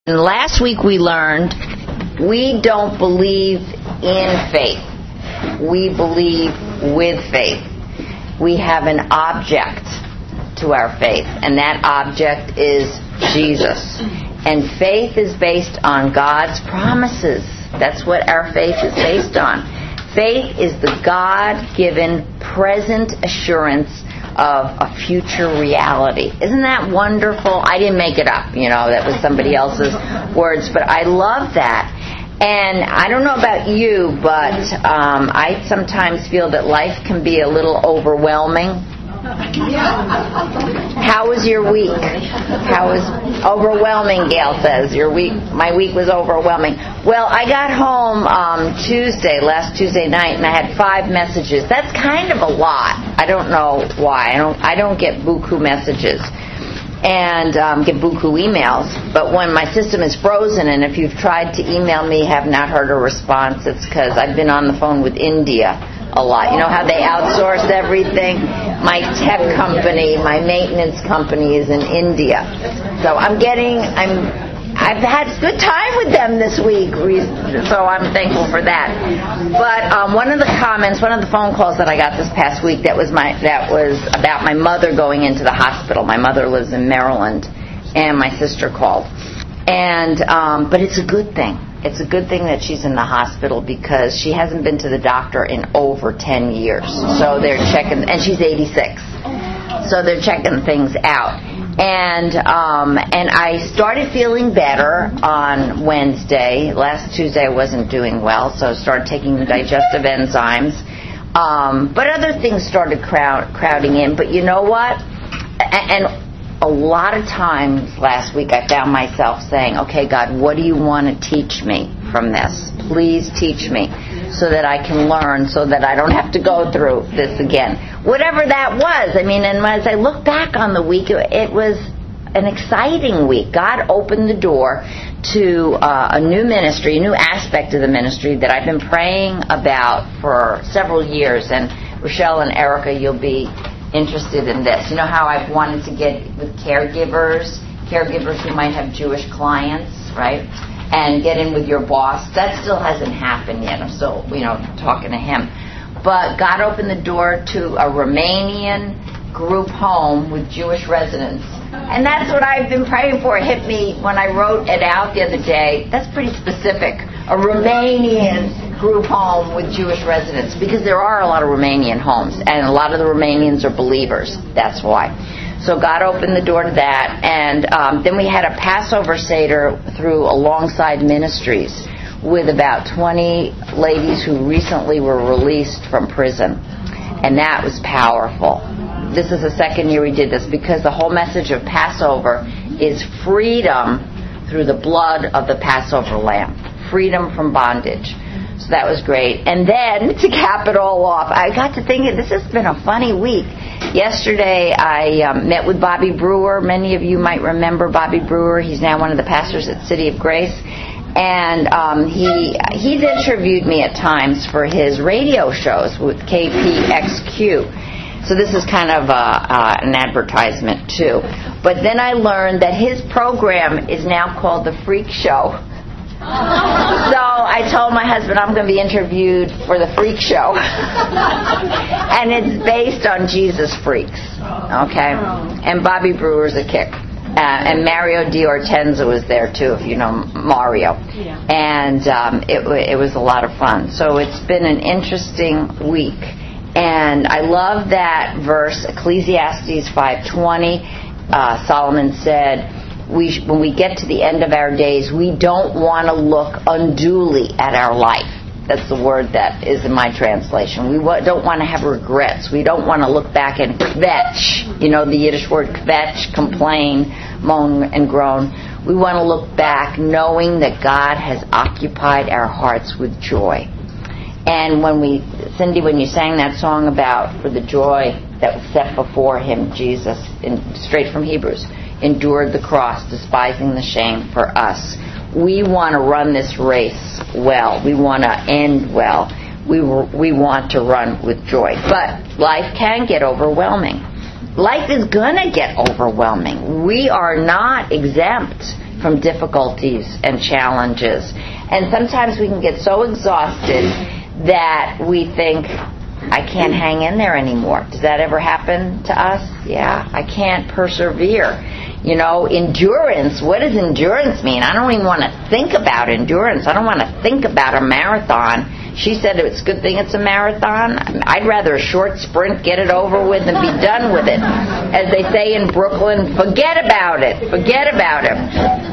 And last week we learned we don't believe in faith. We believe with faith. We have an object to our faith, and that object is Jesus. And faith is based on God's promises. That's what our faith is based on. Faith is the God-given present assurance of a future reality. Isn't that wonderful? I didn't make it up, that was somebody else's words, but I love that. And I don't know about you, but I sometimes feel that life can be a little overwhelming. How was your week? How was overwhelming, Gail says. My week was overwhelming. Well, I got home last Tuesday night, and I had 5 messages. That's kind of a lot. I don't know why. I don't get buku messages and get buku emails. But when my system is frozen, and if you've tried to email me, have not heard a response, it's because I've been on the phone with India a lot. You know how they outsource everything? My tech company, my maintenance company is in India. So I've had a good time with them this week, so I'm thankful for that. But one of the phone calls that I got this past week that was about my mother going into the hospital. My mother lives in Maryland, and my sister called. And but it's a good thing. It's a good thing that she's in the hospital because she hasn't been to the doctor in over 10 years. So they're checking, and she's 86. So they're checking things out. And I started feeling better on Wednesday. Last Tuesday I wasn't doing well, so I started taking digestive enzymes. But other things started crowding in. But you know what? And a lot of times last week I found myself saying, okay, God, what do you want to teach me from this? Please teach me so that I can learn, so that I don't have to go through this again. Whatever that was. And as I look back on the week, it was an exciting week. God opened the door to a new ministry, a new aspect of the ministry that I've been praying about for several years. And Rochelle and Erica, you'll be interested in this. You know how I've wanted to get with caregivers who might have Jewish clients, right? And get in with your boss. That still hasn't happened yet. I'm still, talking to him. But God opened the door to a Romanian group home with Jewish residents. And that's what I've been praying for. It hit me when I wrote it out the other day. That's pretty specific. A Romanian group home with Jewish residents. Because there are a lot of Romanian homes. And a lot of the Romanians are believers. That's why. So God opened the door to that. And then we had a Passover Seder through Alongside Ministries with about 20 ladies who recently were released from prison. And that was powerful. This is the second year we did this because the whole message of Passover is freedom through the blood of the Passover lamb. Freedom from bondage. So that was great. And then, to cap it all off, I got to thinking, this has been a funny week. Yesterday, I met with Bobby Brewer. Many of you might remember Bobby Brewer. He's now one of the pastors at City of Grace. And he's interviewed me at times for his radio shows with KPXQ. So this is kind of an advertisement, too. But then I learned that his program is now called The Freak Show. So I told my husband I'm going to be interviewed for The Freak Show. And it's based on Jesus freaks. Okay? And Bobby Brewer's a kick. And Mario D'Ortenza was there, too, if you know Mario. Yeah. And it was a lot of fun. So it's been an interesting week. And I love that verse, Ecclesiastes 5:20. Solomon said, when we get to the end of our days, we don't want to look unduly at our life. That's the word that is in my translation. We don't want to have regrets. We don't want to look back and kvetch. You know the Yiddish word kvetch, complain, moan and groan. We want to look back knowing that God has occupied our hearts with joy. And Cindy, when you sang that song about for the joy that was set before him, Jesus, straight from Hebrews, endured the cross, despising the shame for us. We want to run this race well. We want to end well. We want to run with joy. But life can get overwhelming. Life is going to get overwhelming. We are not exempt from difficulties and challenges. And sometimes we can get so exhausted that we think, I can't hang in there anymore. Does that ever happen to us? Yeah, I can't persevere. You know, endurance, what does endurance mean? I don't even want to think about endurance. I don't want to think about a marathon. She said it's a good thing it's a marathon. I'd rather a short sprint, get it over with, and be done with it. As they say in Brooklyn, forget about it. Forget about it.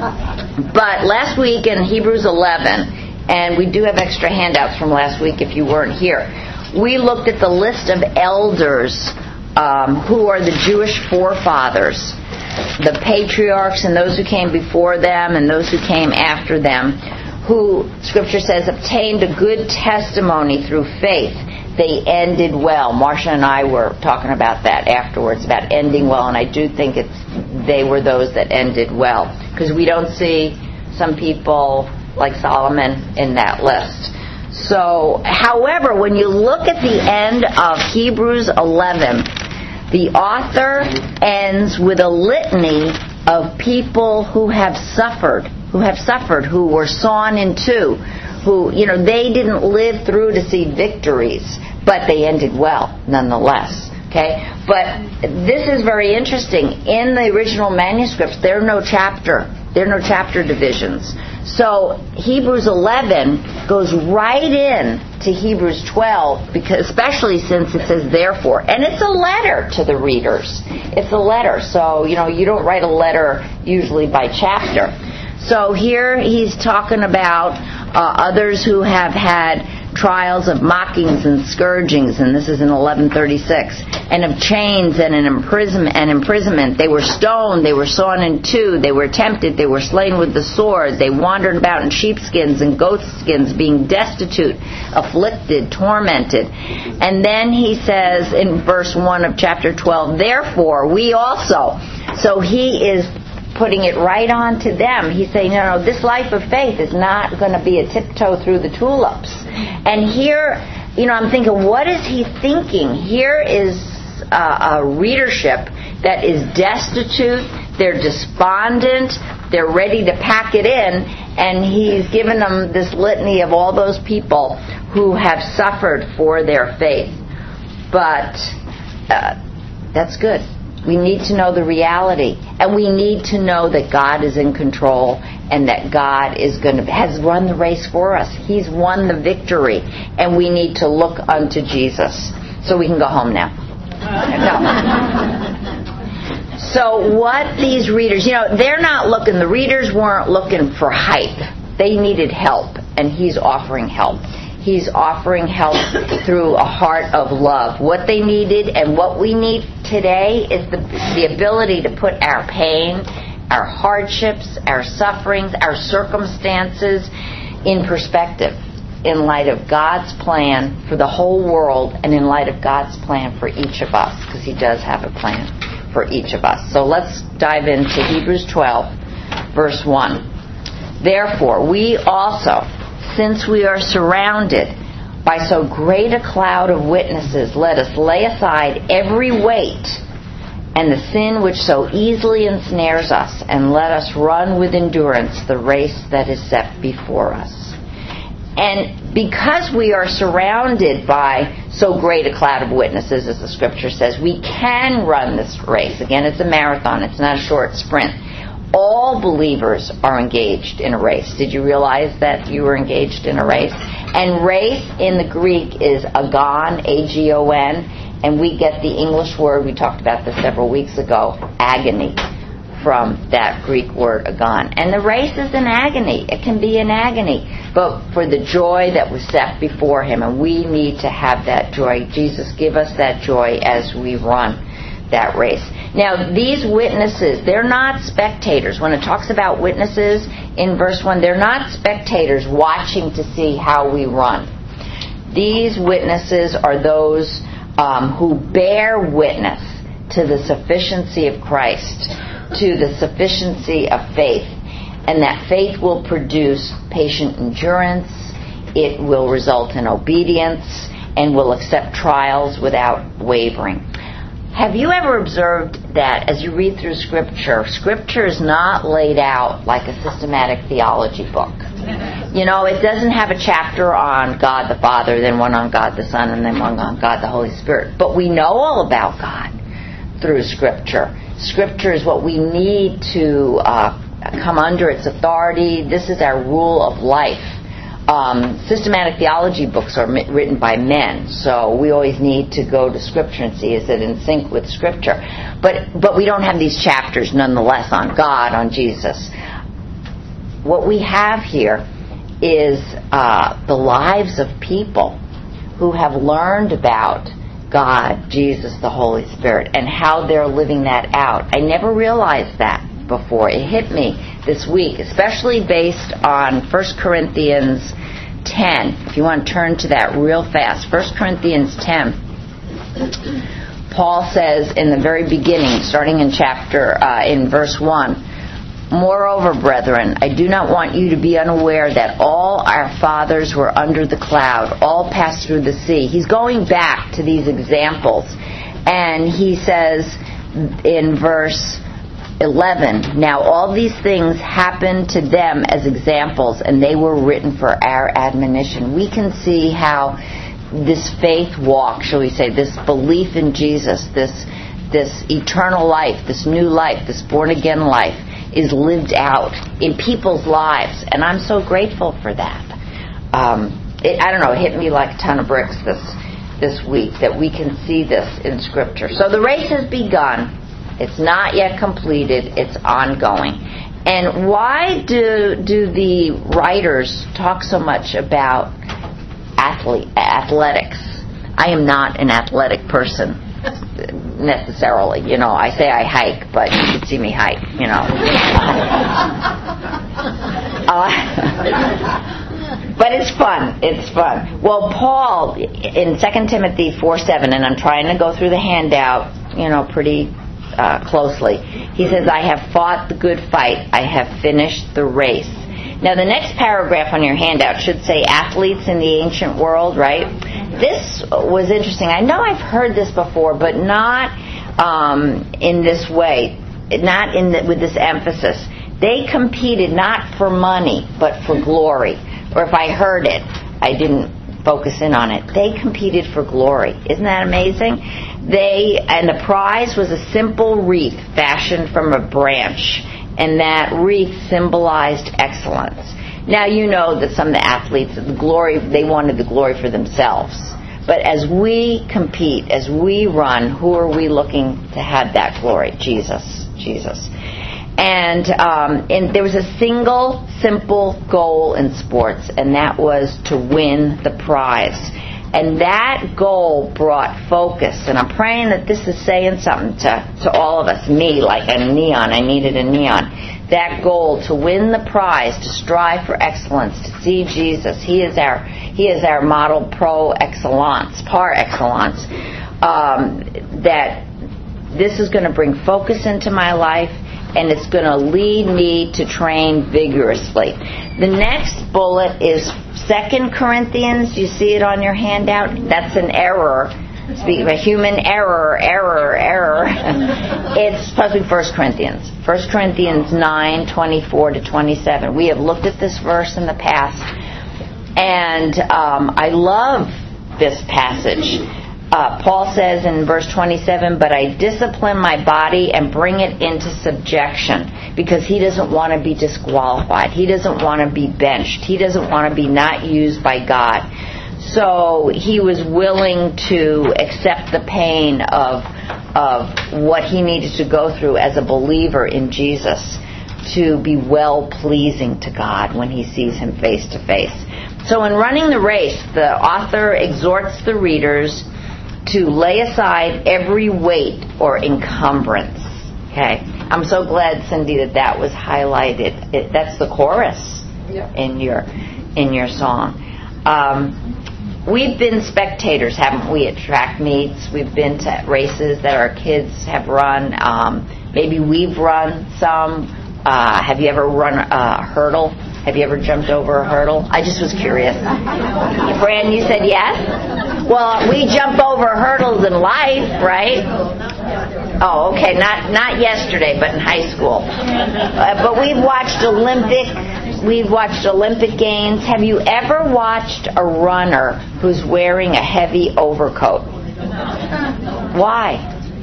But last week in Hebrews 11, and we do have extra handouts from last week if you weren't here, we looked at the list of elders who are the Jewish forefathers, the patriarchs and those who came before them and those who came after them, who, Scripture says, obtained a good testimony through faith. They ended well. Marcia and I were talking about that afterwards, about ending well, and I do think they were those that ended well, because we don't see some people like Solomon in that list. So, however, when you look at the end of Hebrews 11, the author ends with a litany of people who have suffered, who were sawn in two, who, you know, they didn't live through to see victories, but they ended well nonetheless. Okay? But this is very interesting. In the original manuscripts, there are no chapter divisions. So Hebrews 11 goes right in to Hebrews 12, because especially since it says therefore, and it's a letter to the readers. It's a letter, so you don't write a letter usually by chapter. So here he's talking about others who have had trials of mockings and scourgings, and this is in 1136, and of chains and imprisonment. They were stoned, they were sawn in two, they were tempted, they were slain with the sword, they wandered about in sheepskins and goatskins, being destitute, afflicted, tormented. And then he says in verse 1 of chapter 12, therefore we also. So he is putting it right on to them. He's saying, no, this life of faith is not going to be a tiptoe through the tulips. And here, I'm thinking, what is he thinking? Here is a readership that is destitute, they're despondent, they're ready to pack it in, and he's given them this litany of all those people who have suffered for their faith. But that's good. We need to know the reality, and we need to know that God is in control and that God has run the race for us. He's won the victory, and we need to look unto Jesus. So we can go home now. No. So what these readers, they're not looking, the readers weren't looking for hype. They needed help, and he's offering help. He's offering help through a heart of love. What they needed and what we need today is the ability to put our pain, our hardships, our sufferings, our circumstances in perspective in light of God's plan for the whole world and in light of God's plan for each of us, because he does have a plan for each of us. So let's dive into Hebrews 12, verse 1. Therefore, we also, since we are surrounded by so great a cloud of witnesses, let us lay aside every weight and the sin which so easily ensnares us, and let us run with endurance the race that is set before us. And because we are surrounded by so great a cloud of witnesses, as the Scripture says, we can run this race. Again, it's a marathon. It's not a short sprint. All believers are engaged in a race. Did you realize that you were engaged in a race? And race in the Greek is agon, A-G-O-N, and we get the English word, we talked about this several weeks ago, agony, from that Greek word agon. And the race is an agony. It can be an agony, but for the joy that was set before him, and we need to have that joy. Jesus, give us that joy as we run that race. Now, these witnesses, they're not spectators. When it talks about witnesses in verse 1, they're not spectators watching to see how we run. These witnesses are those who bear witness to the sufficiency of Christ, to the sufficiency of faith, and that faith will produce patient endurance, it will result in obedience, and will accept trials without wavering. Have you ever observed that as you read through Scripture is not laid out like a systematic theology book? You know, it doesn't have a chapter on God the Father, then one on God the Son, and then one on God the Holy Spirit. But we know all about God through Scripture. Scripture is what we need to come under its authority. This is our rule of life. Systematic theology books are written by men, so we always need to go to Scripture and see is it in sync with Scripture. But we don't have these chapters, nonetheless, on God, on Jesus. What we have here is the lives of people who have learned about God, Jesus, the Holy Spirit, and how they're living that out. I never realized that before. It hit me this week, especially based on 1 Corinthians 10. If you want to turn to that real fast. 1 Corinthians 10. Paul says in the very beginning, starting in verse 1, "Moreover, brethren, I do not want you to be unaware that all our fathers were under the cloud, all passed through the sea." He's going back to these examples, and he says in verse 11, "Now all these things happened to them as examples, and they were written for our admonition." We can see how this faith walk, shall we say, this belief in Jesus, this eternal life, this new life, this born-again life, is lived out in people's lives, and I'm so grateful for that. It hit me like a ton of bricks this week that we can see this in Scripture. So the race has begun. It's not yet completed. It's ongoing. And why do the writers talk so much about athletics? I am not an athletic person necessarily. You know, I say I hike, but you should see me hike, you know. But it's fun. It's fun. Well, Paul, in 2 Timothy 4:7, and I'm trying to go through the handout, pretty closely. He says, "I have fought the good fight. I have finished the race." Now, the next paragraph on your handout should say athletes in the ancient world, right? This was interesting. I know I've heard this before, but not in this way, not with this emphasis. They competed not for money, but for glory. Or if I heard it, I didn't focus in on it. They competed for glory. Isn't that amazing? And the prize was a simple wreath fashioned from a branch, and that wreath symbolized excellence. Now, you know that some of the athletes, they wanted the glory for themselves. But as we compete, as we run, who are we looking to have that glory? Jesus. And there was a single, simple goal in sports, and that was to win the prize. And that goal brought focus. And I'm praying that this is saying something to all of us. Me, like a neon. I needed a neon. That goal to win the prize, to strive for excellence, to see Jesus. He is our model par excellence. That this is going to bring focus into my life, and it's going to lead me to train vigorously. The next bullet is 2 Corinthians. You see it on your handout? That's an error. Speaking of a human error. It's supposed to be 1 Corinthians. 1 Corinthians 9:24-27. We have looked at this verse in the past, and I love this passage. Paul says in verse 27, "But I discipline my body and bring it into subjection," because he doesn't want to be disqualified. He doesn't want to be benched. He doesn't want to be not used by God. So he was willing to accept the pain of what he needed to go through as a believer in Jesus to be well-pleasing to God when he sees him face to face. So in running the race, the author exhorts the readers to lay aside every weight or encumbrance. Okay, I'm so glad, Cindy, that was highlighted. That's the chorus in your song. We've been spectators, haven't we, at track meets? We've been to races that our kids have run. Maybe we've run some. Have you ever run a hurdle? Have you ever jumped over a hurdle? I just was curious. Fran, you said yes? Well, we jump over hurdles in life, right? Oh, okay. Not yesterday, but in high school. But we've watched Olympic games. Have you ever watched a runner who's wearing a heavy overcoat? Why?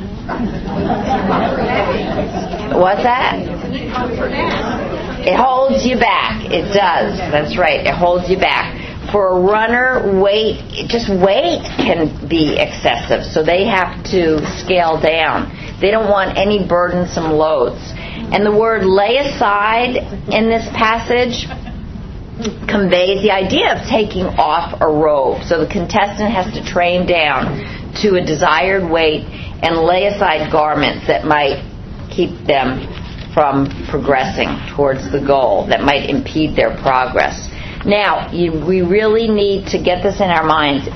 What's that? It holds you back. It does. That's right. It holds you back. For a runner, weight can be excessive, so they have to scale down. They don't want any burdensome loads. And the word lay aside in this passage conveys the idea of taking off a robe. So the contestant has to train down to a desired weight and lay aside garments that might keep them from progressing towards the goal, that might impede their progress. Now, we really need to get this in our minds.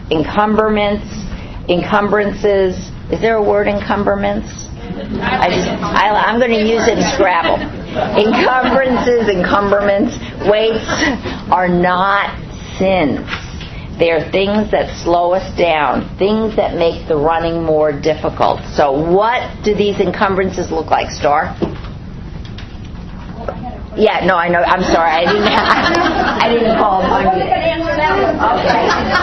Encumbrances. Is there a word, encumbrance? I'm going to use it in Scrabble. Encumbrance, weights are not sins. They are things that slow us down, things that make the running more difficult. So what do these encumbrances look like, Star? Yeah, no, I know. I'm sorry. I didn't call upon you. Okay.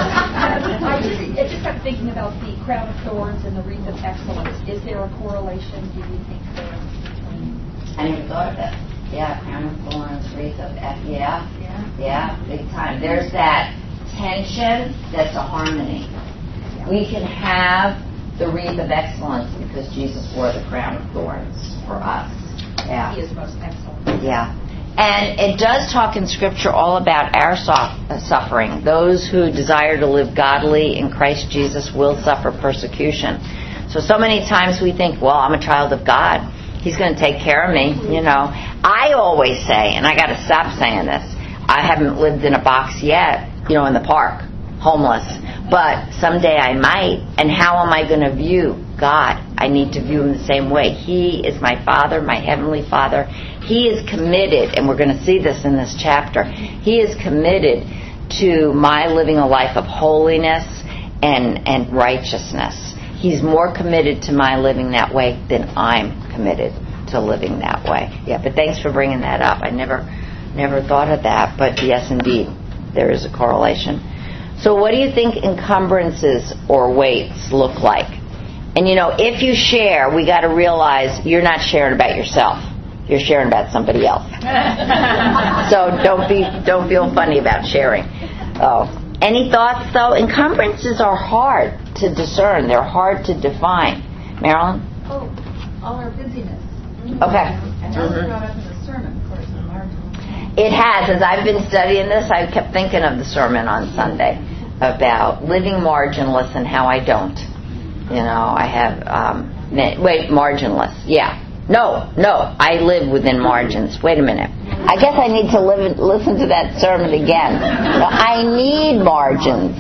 I just kept thinking about the crown of thorns and the wreath of excellence. Is there a correlation, do you think, there between? I never thought of that. Yeah, crown of thorns, wreath of excellence. Yeah, big time. There's that tension that's a harmony. Yeah. We can have the wreath of excellence because Jesus wore the crown of thorns for us. Yeah. He is most excellent. Yeah. And it does talk in Scripture all about our suffering. Those who desire to live godly in Christ Jesus will suffer persecution. So many times we think, well, I'm a child of God. He's going to take care of me, you know. I always say, and I got to stop saying this, I haven't lived in a box yet, you know, in the park, homeless. But someday I might. And how am I going to view God? I need to view Him the same way. He is my Father, my Heavenly Father. He is committed, and we're going to see this in this chapter, He is committed to my living a life of holiness and righteousness. He's more committed to my living that way than I'm committed to living that way. Yeah, but thanks for bringing that up. I never thought of that, but yes, indeed, there is a correlation. So what do you think encumbrances or weights look like? And you know, if you share, we got to realize you're not sharing about yourself. You're sharing about somebody else. So don't feel funny about sharing. Oh, any thoughts though? Encumbrances are hard to discern. They're hard to define. Marilyn? Oh, all our busyness. Okay. And that was brought up in the sermon, of course, in the margin. It has. As I've been studying this, I kept thinking of the sermon on Sunday about living marginless and how I don't. You know, I have, marginless. Yeah. No, I live within margins. Wait a minute. I guess I need to listen to that sermon again. No, I need margins.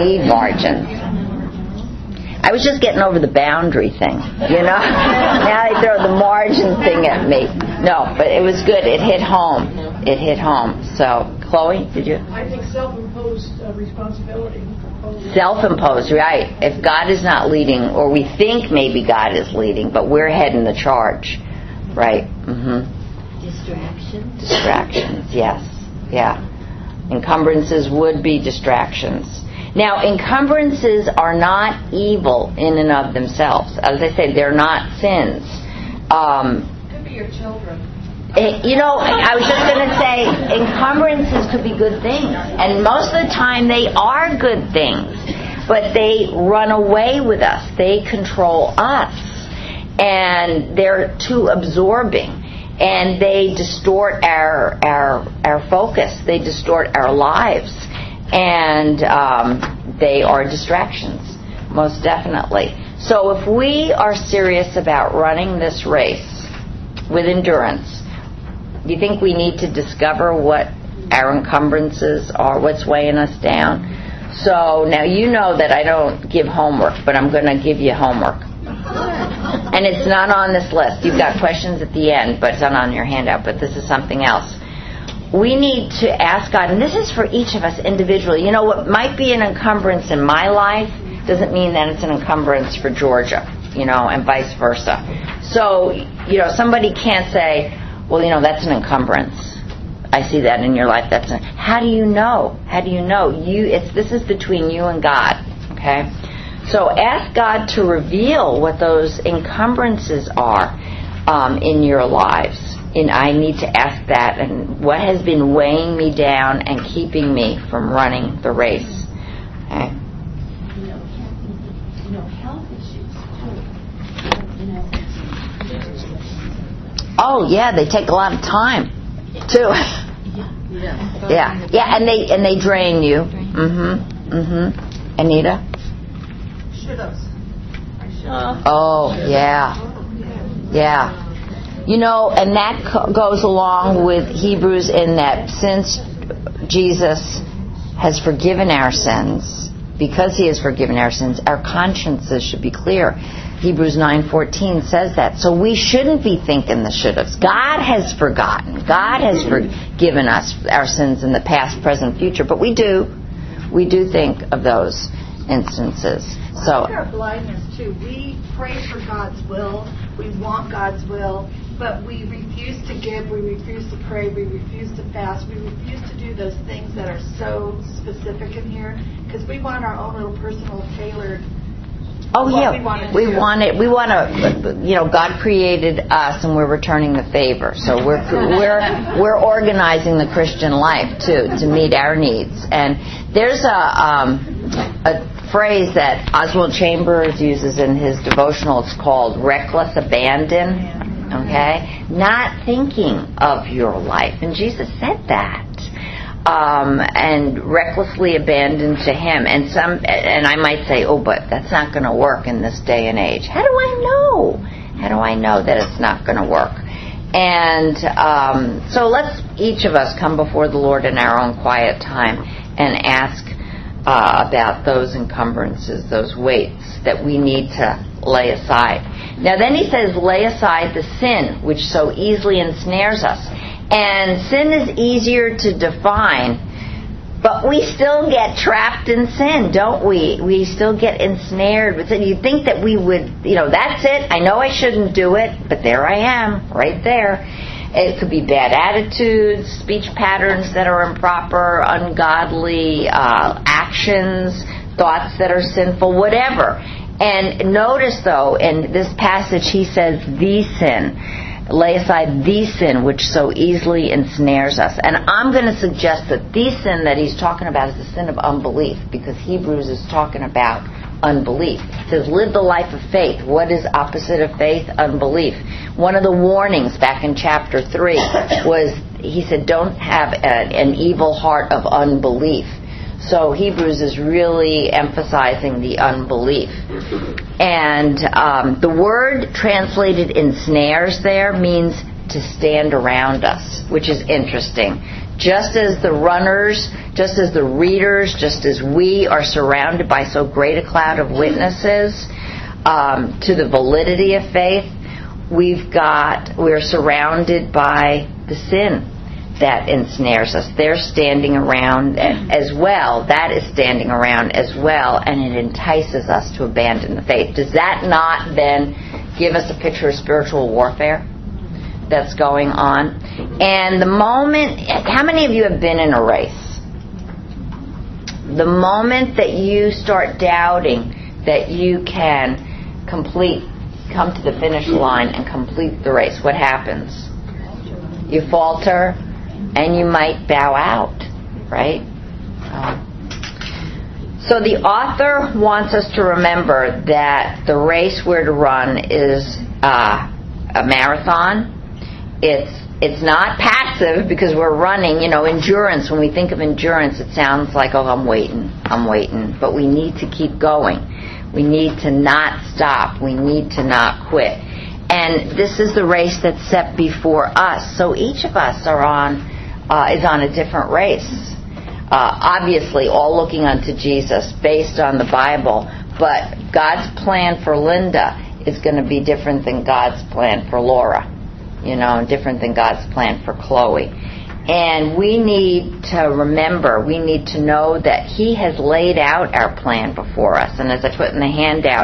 I was just getting over the boundary thing, you know. Now they throw the margin thing at me. No, but it was good. It hit home. So, Chloe, did you? I think self-imposed responsibility. Self-imposed, right. If God is not leading, or we think maybe God is leading, but we're heading the charge, right? Mm-hmm. Distractions, yes. Yeah. Encumbrances would be distractions. Now, encumbrances are not evil in and of themselves. As I say, they're not sins. Could be your children. You know, I was just going to say, encumbrances could be good things. And most of the time they are good things. But they run away with us. They control us. And they're too absorbing. And they distort our focus. They distort our lives. And they are distractions, most definitely. So if we are serious about running this race with endurance, do you think we need to discover what our encumbrances are, what's weighing us down? So now you know that I don't give homework, but I'm going to give you homework. And it's not on this list. You've got questions at the end, but it's not on your handout, but this is something else. We need to ask God, and this is for each of us individually. You know, what might be an encumbrance in my life doesn't mean that it's an encumbrance for Georgia. and vice versa. So, somebody can't say, well, that's an encumbrance. I see that in your life. How do you know? How do you know? This is between you and God, okay? So ask God to reveal what those encumbrances are in your lives. And I need to ask that, and what has been weighing me down and keeping me from running the race. Okay? Health issues too. Oh yeah, they take a lot of time too. Yeah, and they drain you. Anita? Should-haves. Oh yeah. And that goes along with Hebrews in that since Jesus has forgiven our sins, because He has forgiven our sins, our consciences should be clear. Hebrews 9:14 says that. So we shouldn't be thinking the should-haves. God has forgotten. God has forgiven us our sins in the past, present, future. But we do think of those instances. So our blindness too. We pray for God's will. We want God's will, but we refuse to give. We refuse to pray. We refuse to fast. We refuse to do those things that are so specific in here because we want our own little personal tailored. Oh yeah, we want it. We want to. God created us, and we're returning the favor. So we're organizing the Christian life too to meet our needs. And there's a phrase that Oswald Chambers uses in his devotional. It's called reckless abandon. Okay, not thinking of your life, and Jesus said that. And recklessly abandoned to Him. And I might say, but that's not going to work in this day and age. How do I know? How do I know that it's not going to work? And so let's each of us come before the Lord in our own quiet time and ask about those encumbrances, those weights that we need to lay aside. Now then He says, lay aside the sin which so easily ensnares us. And sin is easier to define, but we still get trapped in sin, don't we? We still get ensnared with sin. You'd think that we would, that's it. I know I shouldn't do it, but there I am, right there. It could be bad attitudes, speech patterns that are improper, ungodly actions, thoughts that are sinful, whatever. And notice, though, in this passage, He says, the sin. Lay aside the sin which so easily ensnares us. And I'm going to suggest that the sin that he's talking about is the sin of unbelief, because Hebrews is talking about unbelief. It says, live the life of faith. What is opposite of faith? Unbelief. One of the warnings back in chapter 3 was, he said, don't have an evil heart of unbelief. So Hebrews is really emphasizing the unbelief. And the word translated ensnares there means to stand around us, which is interesting. Just as the runners, just as the readers, just as we are surrounded by so great a cloud of witnesses to the validity of faith, we're surrounded by the sin that ensnares us. They're standing around as well. That is standing around as well, and it entices us to abandon the faith. Does that not then give us a picture of spiritual warfare that's going on? And the moment, how many of you have been in a race? The moment that you start doubting that you can come to the finish line and complete the race, what happens? You falter, and you might bow out, right? So the author wants us to remember that the race we're to run is a marathon. It's not passive because we're running. Endurance, when we think of endurance, it sounds like, I'm waiting. But we need to keep going. We need to not stop. We need to not quit. And this is the race that's set before us. So each of us is on a different race. Obviously, all looking unto Jesus, based on the Bible. But God's plan for Linda is going to be different than God's plan for Laura. Different than God's plan for Chloe. And we need to remember, we need to know that He has laid out our plan before us. And as I put in the handout,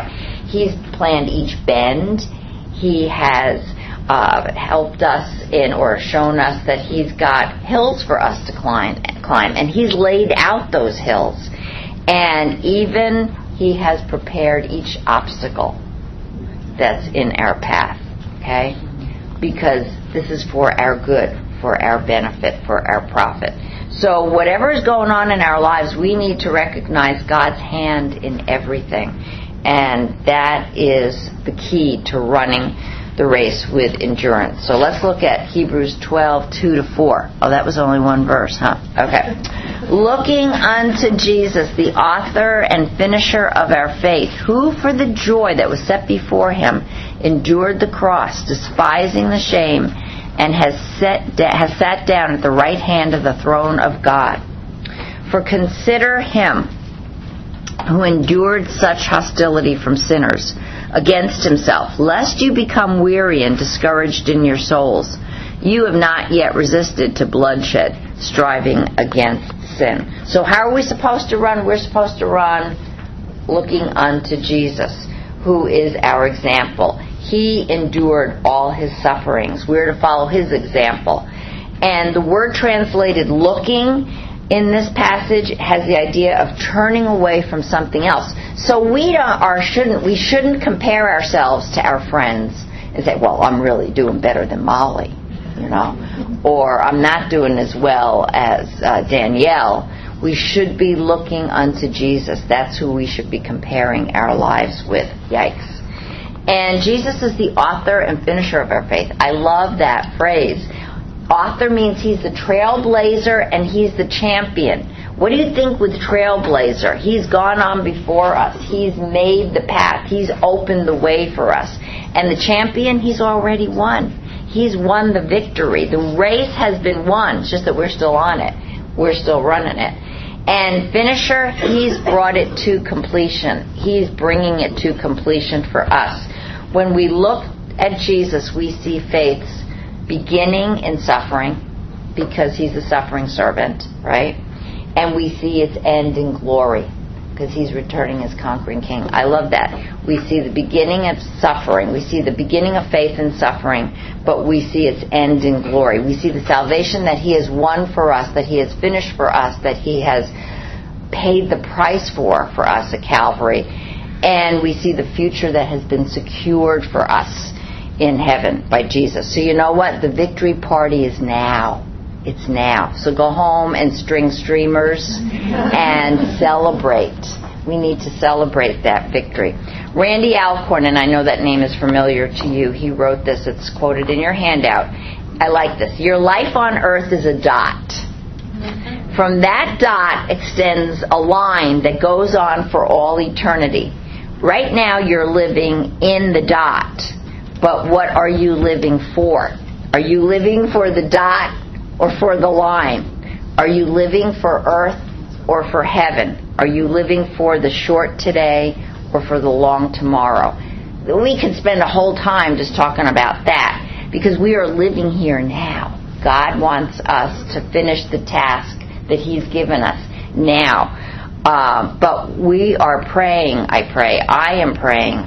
He's planned each bend. He has helped us in or shown us that He's got hills for us to climb, and He's laid out those hills. And even He has prepared each obstacle that's in our path, okay? Because this is for our good, for our benefit, for our profit. So whatever is going on in our lives, we need to recognize God's hand in everything. And that is the key to running the race with endurance. So let's look at Hebrews 12:2-4. Oh, that was only one verse, huh? Okay. Looking unto Jesus, the author and finisher of our faith, who for the joy that was set before Him endured the cross, despising the shame, and has sat down at the right hand of the throne of God. For consider Him who endured such hostility from sinners against Himself, lest you become weary and discouraged in your souls. You have not yet resisted to bloodshed, striving against sin. So how are we supposed to run? We're supposed to run looking unto Jesus, who is our example. He endured all His sufferings. We're to follow His example. And the word translated looking in this passage has the idea of turning away from something else. So we shouldn't compare ourselves to our friends and say, well, I'm really doing better than Molly, or I'm not doing as well as Danielle. We should be looking unto Jesus. That's who we should be comparing our lives with. Yikes. And Jesus is the author and finisher of our faith. I love that phrase. Author means He's the trailblazer and He's the champion. What do you think with trailblazer? He's gone on before us. He's made the path. He's opened the way for us. And the champion, He's already won. He's won the victory. The race has been won. It's just that we're still on it. We're still running it. And finisher, He's brought it to completion. He's bringing it to completion for us. When we look at Jesus, we see faith's beginning in suffering, because He's a suffering servant, right? And we see its end in glory, because He's returning as conquering King. I love that. We see the beginning of suffering. We see the beginning of faith in suffering, but we see its end in glory. We see the salvation that He has won for us, that He has finished for us, that He has paid the price for us at Calvary. And we see the future that has been secured for us in heaven by Jesus. So you know what? The victory party is now. It's now. So go home and string streamers and celebrate. We need to celebrate that victory. Randy Alcorn, and I know that name is familiar to you, he wrote this. It's quoted in your handout. I like this. Your life on earth is a dot. From that dot extends a line that goes on for all eternity. Right now you're living in the dot. But what are you living for? Are you living for the dot or for the line? Are you living for earth or for heaven? Are you living for the short today or for the long tomorrow? We could spend a whole time just talking about that, because we are living here now. God wants us to finish the task that He's given us now. But we are praying, I am praying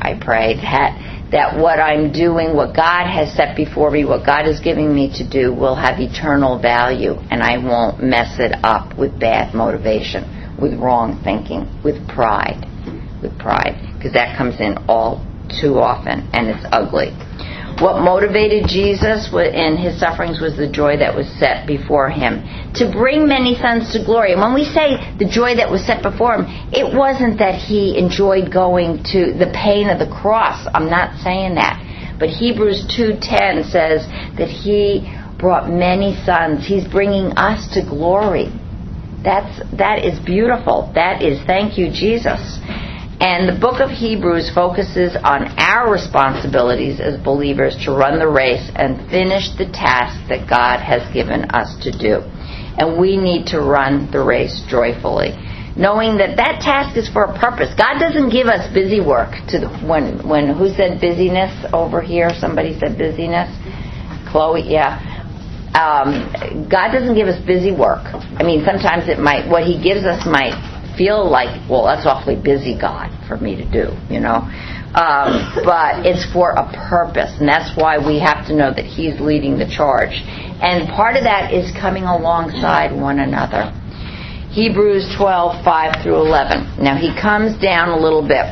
that what I'm doing, what God has set before me, what God is giving me to do will have eternal value, and I won't mess it up with bad motivation, with wrong thinking, with pride, because that comes in all too often, and it's ugly. What motivated Jesus in His sufferings was the joy that was set before Him, to bring many sons to glory. And when we say the joy that was set before Him, it wasn't that He enjoyed going to the pain of the cross. I'm not saying that. But Hebrews 2:10 says that He brought many sons. He's bringing us to glory. That is beautiful. That is, thank you, Jesus. And the book of Hebrews focuses on our responsibilities as believers to run the race and finish the task that God has given us to do. And we need to run the race joyfully, knowing that task is for a purpose. God doesn't give us busy work. When who said busyness over here? Somebody said busyness. Chloe, yeah. God doesn't give us busy work. I mean, sometimes what He gives us might feel like, well, that's awfully busy, God. for me to do, but it's for a purpose, and that's why we have to know that He's leading the charge. And part of that is coming alongside one another. Hebrews 12:5 through 11. Now he comes down a little bit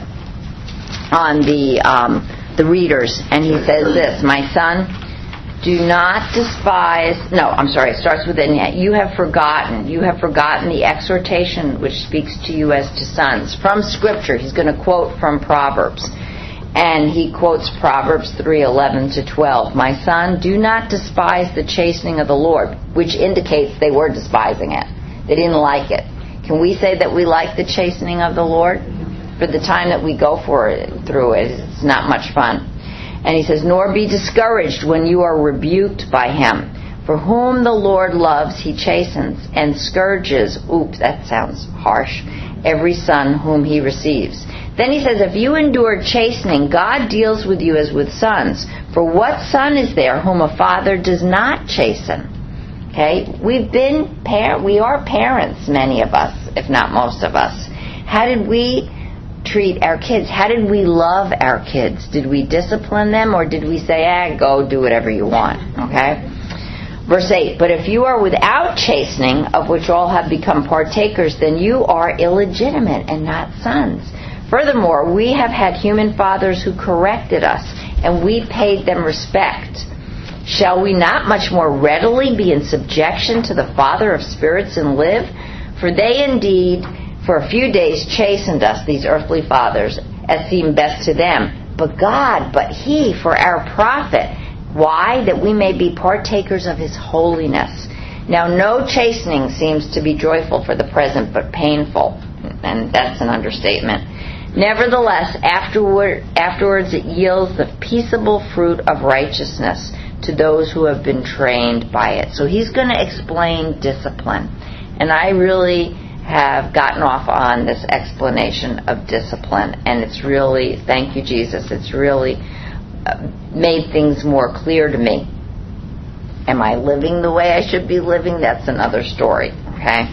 on the readers, and he says this: "My son, do not despise." No, I'm sorry. It starts with it. You have forgotten the exhortation which speaks to you as to sons. From Scripture, he's going to quote from Proverbs. And he quotes Proverbs 3:11 to 12. "My son, do not despise the chastening of the Lord," which indicates they were despising it. They didn't like it. Can we say that we like the chastening of the Lord? For the time that we go through it, it's not much fun. And he says, "Nor be discouraged when you are rebuked by Him. For whom the Lord loves, He chastens, and scourges," oops, that sounds harsh, "every son whom He receives." Then he says, "If you endure chastening, God deals with you as with sons. For what son is there whom a father does not chasten?" Okay, we are parents, many of us, if not most of us. How did we treat our kids? How did we love our kids? Did we discipline them, or did we say, go do whatever you want? Okay. Verse 8, "But if you are without chastening, of which all have become partakers, then you are illegitimate and not sons. Furthermore, we have had human fathers who corrected us, and we paid them respect. Shall we not much more readily be in subjection to the Father of spirits and live? For they indeed for a few days chastened us," these earthly fathers, "as seemed best to them. But He for our profit." Why? "That we may be partakers of His holiness. Now no chastening seems to be joyful for the present, but painful." And that's an understatement. "Nevertheless, afterwards it yields the peaceable fruit of righteousness to those who have been trained by it." So he's going to explain discipline. And I really have gotten off on this explanation of discipline. And it's really, thank you, Jesus, it's really made things more clear to me. Am I living the way I should be living? That's another story, okay?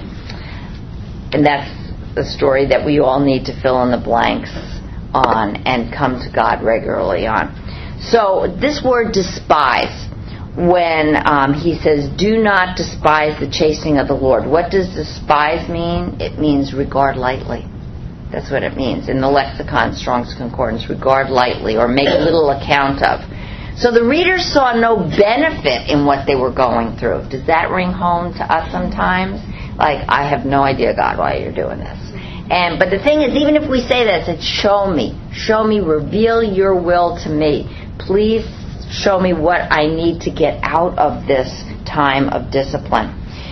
And that's the story that we all need to fill in the blanks on and come to God regularly on. So this word despise, when he says, "Do not despise the chastening of the Lord." What does despise mean? It means regard lightly. That's what it means. In the lexicon, Strong's Concordance, regard lightly or make little account of. So the readers saw no benefit in what they were going through. Does that ring home to us sometimes? Like, I have no idea, God, why you're doing this. But the thing is, even if we say this, it's show me, reveal your will to me. Please show me what I need to get out of this time of discipline.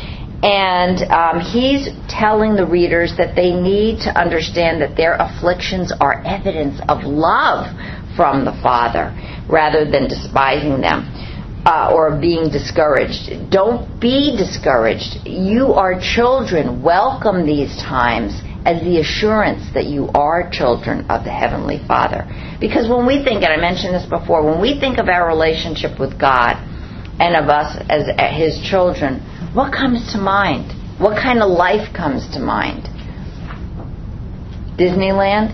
And he's telling the readers that they need to understand that their afflictions are evidence of love from the Father, rather than despising them or being discouraged. Don't be discouraged. You are children. Welcome these times as the assurance that you are children of the Heavenly Father. Because when we think, and I mentioned this before, when we think of our relationship with God and of us as His children, what comes to mind? What kind of life comes to mind? Disneyland?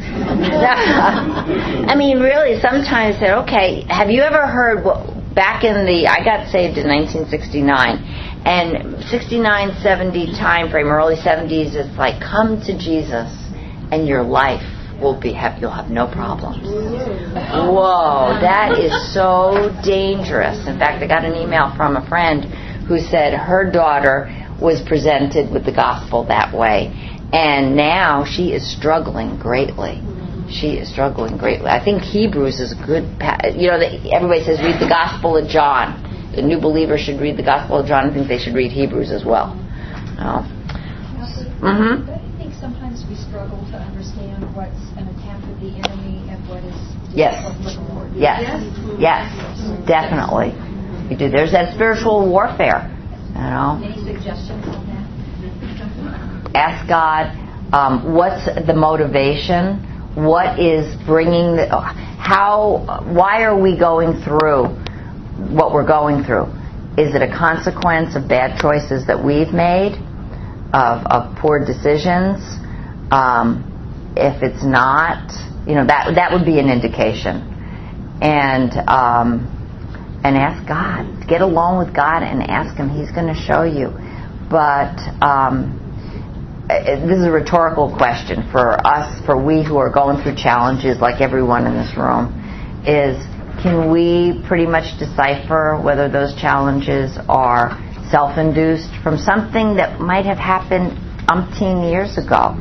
I mean, really, sometimes say, okay, have you ever heard, back in I got saved in 1969, and 69, 70 time frame, early 70s, it's like, come to Jesus and your life you'll have no problems. Whoa, that is so dangerous. In fact, I got an email from a friend who said her daughter was presented with the gospel that way, and now she is struggling greatly. I think Hebrews is a good, everybody says read the Gospel of John. The new believer should read the Gospel of John. I think they should read Hebrews as well. I think sometimes we struggle to understand what's an attack of the enemy and what is Yes, definitely. You do. There's that spiritual warfare. Any suggestions on that? Ask God, what's the motivation? What is bringing why are we going through what we're going through? Is it a consequence of bad choices that we've made, of poor decisions? if it's not, that would be an indication. And ask God. Get alone with God and ask Him. He's going to show you. But this is a rhetorical question for us, for we who are going through challenges like everyone in this room, is can we pretty much decipher whether those challenges are self-induced from something that might have happened umpteen years ago?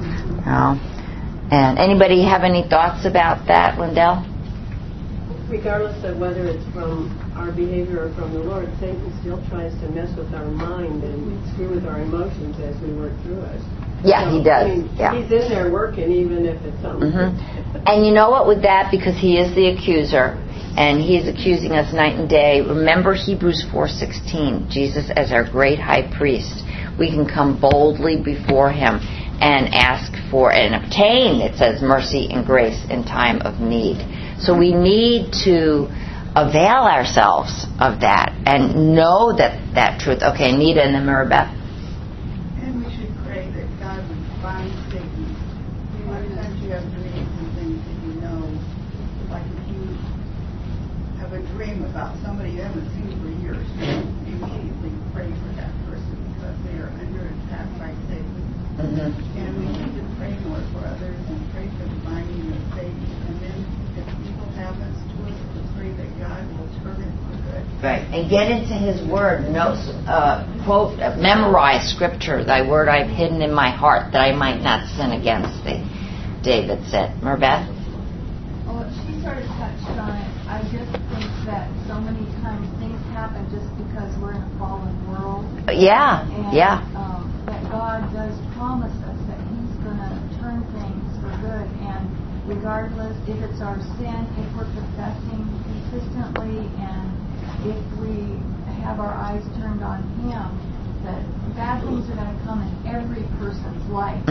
And anybody have any thoughts about that, Lindell? Regardless of whether it's from our behavior or from the Lord, Satan still tries to mess with our mind and screw with our emotions as we work through it. Yeah, so, he does. He's in there working, even if it's something. And you know what, with that, because he is the accuser, and he is accusing us night and day, remember Hebrews 4:16, Jesus as our great high priest. We can come boldly before him and ask for and obtain, it says, mercy and grace in time of need. So we need to avail ourselves of that and know that truth. Okay, Anita and then Maribeth. And we should pray that God would bind Satan. A lot of times you have dreams and things that you know, like if you have a dream about somebody you haven't seen for years, you immediately pray for that person because they are under attack by Satan. And we need to pray more for others and pray for the binding of Satan. And then if evil happens to us, to pray that God will turn it for good. Right, and get into His Word. Quote, memorize Scripture. Thy Word I've hidden in my heart, that I might not sin against thee. David said. Maribeth? Well, she sort of touched on it. I just think that so many times things happen just because we're in a fallen world. Yeah, and, yeah. That God does promise us that He's going to turn things for good, and regardless if it's our sin, if we're confessing consistently, and if we have our eyes turned on Him, that bad things are going to come in every person's life.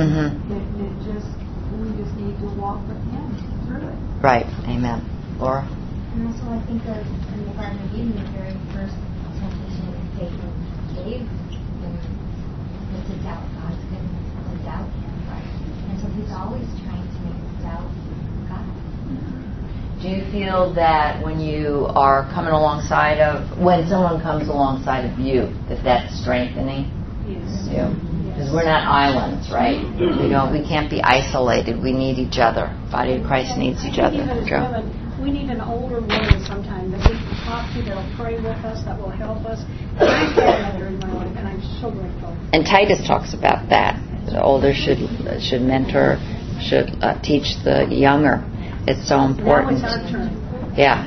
We just need to walk with Him through it. Right. Amen. Laura? And also I think of in the Garden of Eden, the very first temptation that Satan gave them was to doubt God's goodness, to doubt Him. And so he's always trying to make us doubt God. Do you feel that when you are coming alongside when someone comes alongside of you, that that's strengthening you? Because we're not islands, right? We can't be isolated. We need each other. Body of Christ needs each other. We need an older woman sometimes that we can talk to, that will pray with us, that will help us. And I've had that in my life, and I'm so grateful. And Titus talks about that. The older should mentor, should teach the younger. It's so important. Now it's our turn. Yeah.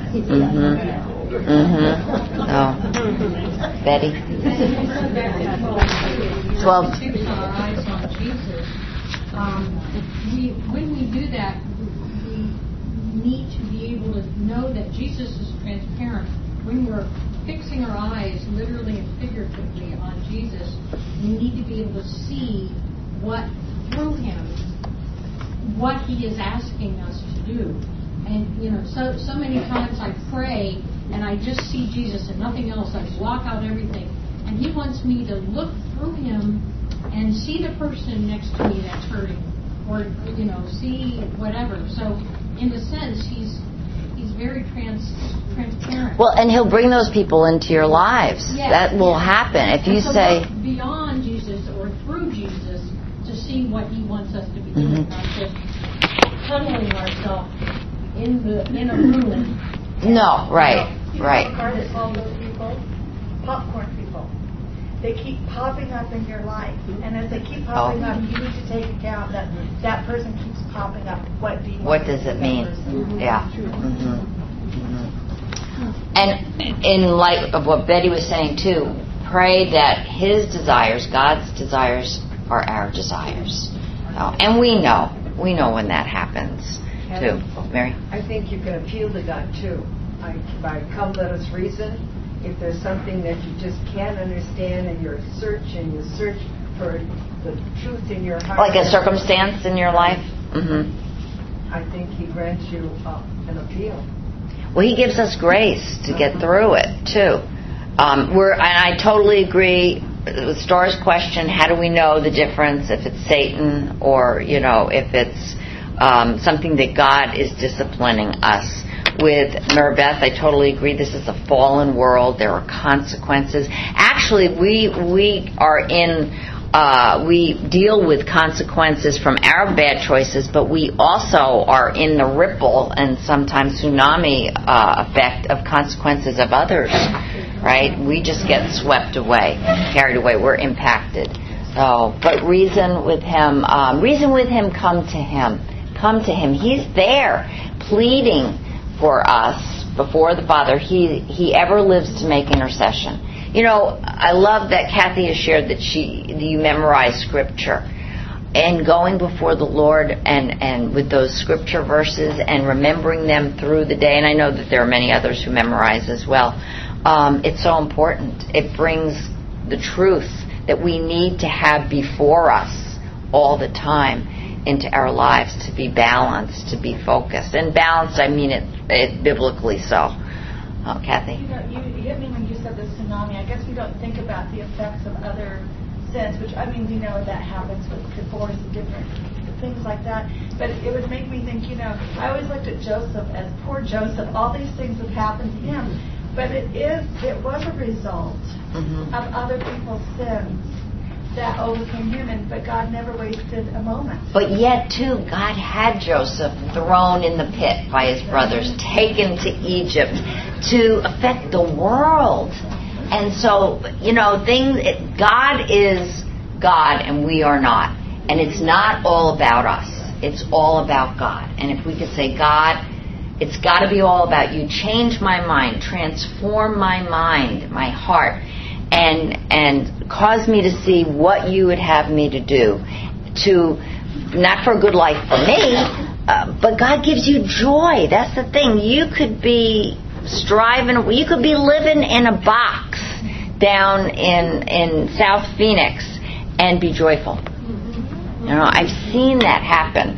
Oh. Betty? 12. Fix our eyes on Jesus. When we do that, we need to be able to know that Jesus is transparent. When we're fixing our eyes, literally and figuratively, on Jesus, we need to be able to see through Him, what He is asking us to do. And, so many times I pray and I just see Jesus and nothing else. I block out everything. And He wants me to look through Him and see the person next to me that's hurting, or see whatever. So in a sense, He's very transparent. Well, and He'll bring those people into your lives. Yes, that will happen if you say beyond Jesus or through Jesus to see what He wants us to be doing, not just tunneling ourselves in a room. No, right. Right. All those people, popcorn people. They keep popping up in your life, and as they keep popping up, you need to take account that person keeps popping up. What does it mean? Yeah. And in light of what Betty was saying too, pray that His desires, God's desires, are our desires. And we know when that happens too. Mary? I think you can appeal to God too. By come let us reason. If there's something that you just can't understand and you search for the truth in your heart. Like a circumstance in your life? I think He grants you an appeal. Well, He gives us grace to get through it too. And I totally agree with Stor's question, how do we know the difference if it's Satan or, if it's something that God is disciplining us. With Maribeth, I totally agree. This is a fallen world. There are consequences. Actually, we deal with consequences from our bad choices, but we also are in the ripple and sometimes tsunami effect of consequences of others, right? We just get swept away, carried away. We're impacted. So, but reason with him, come to him. Come to him. He's there pleading for us before the Father. He ever lives to make intercession. You know, I love that Kathy has shared that you memorize Scripture. And going before the Lord and with those Scripture verses and remembering them through the day, and I know that there are many others who memorize as well, it's so important. It brings the truth that we need to have before us all the time into our lives, to be balanced, to be focused. And balanced, I mean it biblically so. Kathy? You hit me when you said the tsunami. I guess we don't think about the effects of other sins, which, I mean, we know that happens with divorce and different things like that. But it would make me think, I always looked at Joseph as poor Joseph. All these things have happened to him. But it was a result of other people's sins that overcame him, but God never wasted a moment. But yet, too, God had Joseph thrown in the pit by his brothers, taken to Egypt to affect the world. And so, God is God and we are not. And it's not all about us. It's all about God. And if we could say, God, it's got to be all about you. Change my mind. Transform my mind, my heart. And cause me to see what you would have me to do, not for a good life for me, but God gives you joy. That's the thing. You could be you could be living in a box down in South Phoenix and be joyful. I've seen that happen.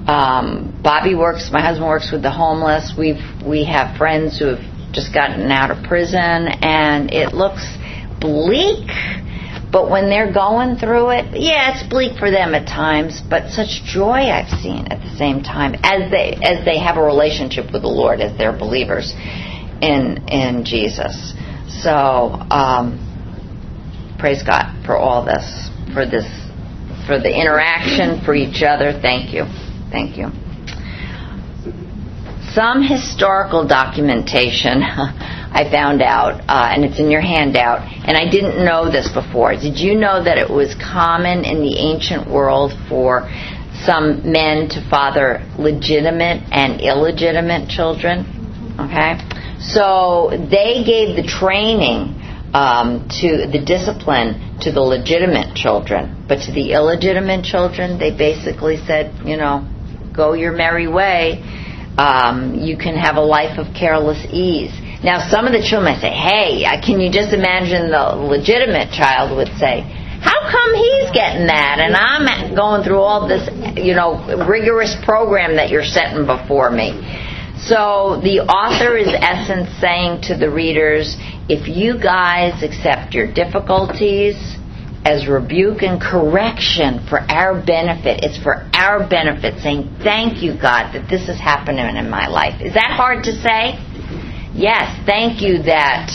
My husband works with the homeless. We have friends who have just gotten out of prison, and it looks bleak, but when they're going through it, it's bleak for them at times, but such joy I've seen at the same time as they have a relationship with the Lord, as they're believers in Jesus. So praise God for all this, for the interaction, for each other. Thank you. Some historical documentation I found out, and it's in your handout, and I didn't know this before. Did you know that it was common in the ancient world for some men to father legitimate and illegitimate children? Okay? So they gave the training to the discipline to the legitimate children, but to the illegitimate children, they basically said, go your merry way. You can have a life of careless ease. Now, some of the children might say, hey, can you just imagine the legitimate child would say, how come he's getting that and I'm going through all this, rigorous program that you're setting before me? So the author is essence saying to the readers, if you guys accept your difficulties as rebuke and correction for our benefit, it's for our benefit, saying, thank you, God, that this is happening in my life. Is that hard to say? Yes, thank you that,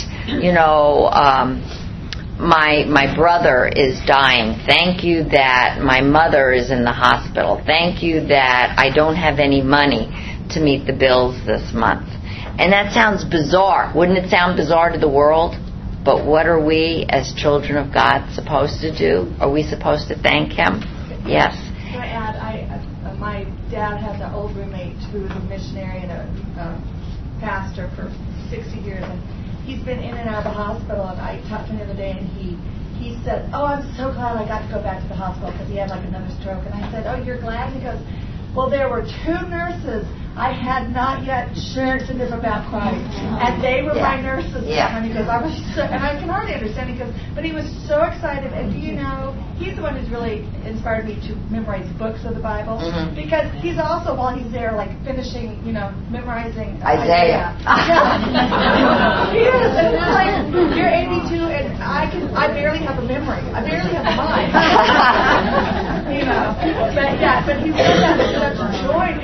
my brother is dying. Thank you that my mother is in the hospital. Thank you that I don't have any money to meet the bills this month. And that sounds bizarre. Wouldn't it sound bizarre to the world? But what are we as children of God supposed to do? Are we supposed to thank Him? Yes. Can I add, my dad has an old roommate who is a missionary and a pastor for 60 years, and he's been in and out of the hospital, and I talked to him the other day, and he said, I'm so glad I got to go back to the hospital because he had another stroke. And I said, you're glad? He goes, well, there were 2 nurses I had not yet shared to them about Christ, and they were my nurses. And he goes, I was so, and I can hardly understand. He goes, but he was so excited. And do you know, he's the one who's really inspired me to memorize books of the Bible, because he's also, while he's there, finishing, memorizing Isaiah. He is. And it's like, you're 82, and I barely have a memory. I barely have a mind. But he really has such joy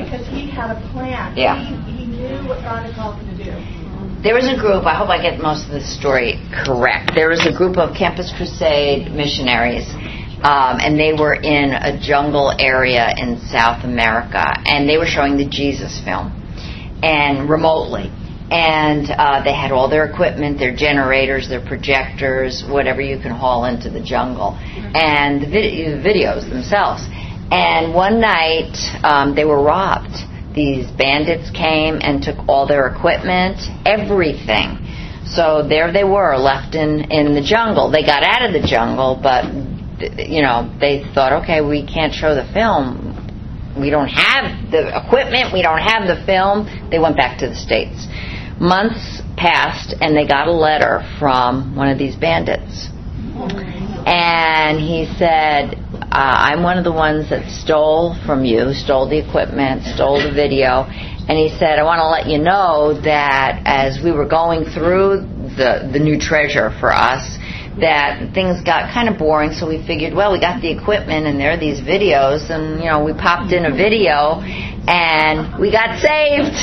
had a plan. Yeah. He knew what God had called him to do. There was a group, I hope I get most of the story correct. There was a group of Campus Crusade missionaries, and they were in a jungle area in South America, and they were showing the Jesus film, and remotely. And they had all their equipment, their generators, their projectors, whatever you can haul into the jungle, and the videos themselves. And one night, they were robbed. These bandits came and took all their equipment, everything. So there they were, left in the jungle. They got out of the jungle, but, they thought, okay, we can't show the film. We don't have the equipment. We don't have the film. They went back to the States. Months passed, and they got a letter from one of these bandits. And he said, I'm one of the ones that stole from you, stole the equipment, stole the video. And he said, I want to let you know that as we were going through the new treasure for us, that things got kind of boring, so we figured, well, we got the equipment and there are these videos, and, we popped in a video, and we got saved.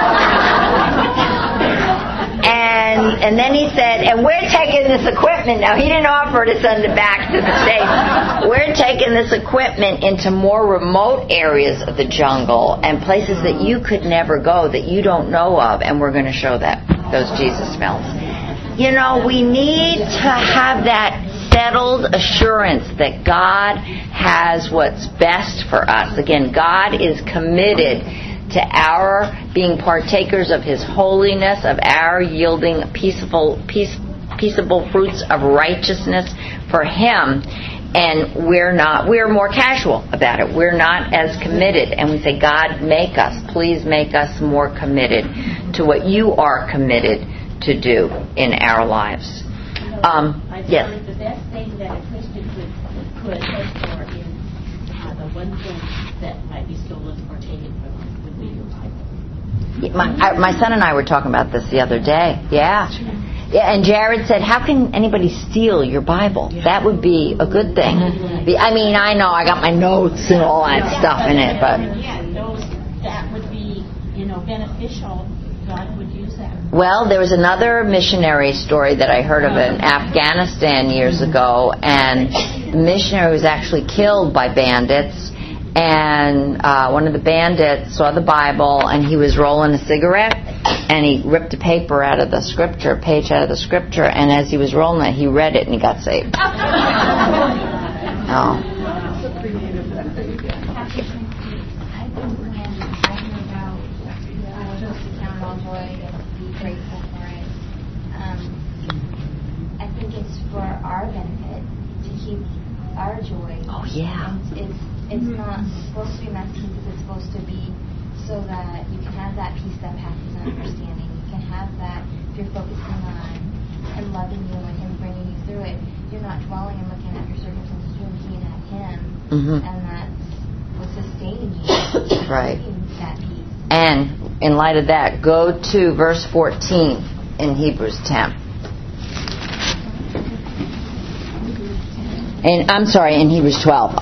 And then he said, and we're taking this equipment now. He didn't offer to send it back to the States. We're taking this equipment into more remote areas of the jungle and places that you could never go, that you don't know of, and we're going to show those Jesus films. We need to have that settled assurance that God has what's best for us. Again, God is committed to our being partakers of His holiness, of our yielding peaceable fruits of righteousness for Him. And we're more casual about it. We're not as committed. And we say, God, please make us more committed to what you are committed to do in our lives. Yes. The best thing that a Christian could hope for is the one thing that might be stolen or taken from us would be your Bible. My son and I were talking about this the other day. Yeah. And Jared said, how can anybody steal your Bible? That would be a good thing. I know I got my notes and all that stuff in it, but that would be, beneficial. God would use that. Well, there was another missionary story that I heard of in Afghanistan years ago, and the missionary was actually killed by bandits, and one of the bandits saw the Bible, and he was rolling a cigarette, and he ripped a page out of the scripture, and as he was rolling it, he read it, and he got saved. For our benefit, to keep our joy. Oh, yeah. It's not supposed to be messy, because it's supposed to be so that you can have that peace that passes understanding. You can have that, if you're focusing on Him loving you and Him bringing you through it, you're not dwelling and looking at your circumstances, you're looking at Him, and that's what's sustaining you. Right. That peace. And in light of that, go to verse 14 in Hebrews 10. In Hebrews 12.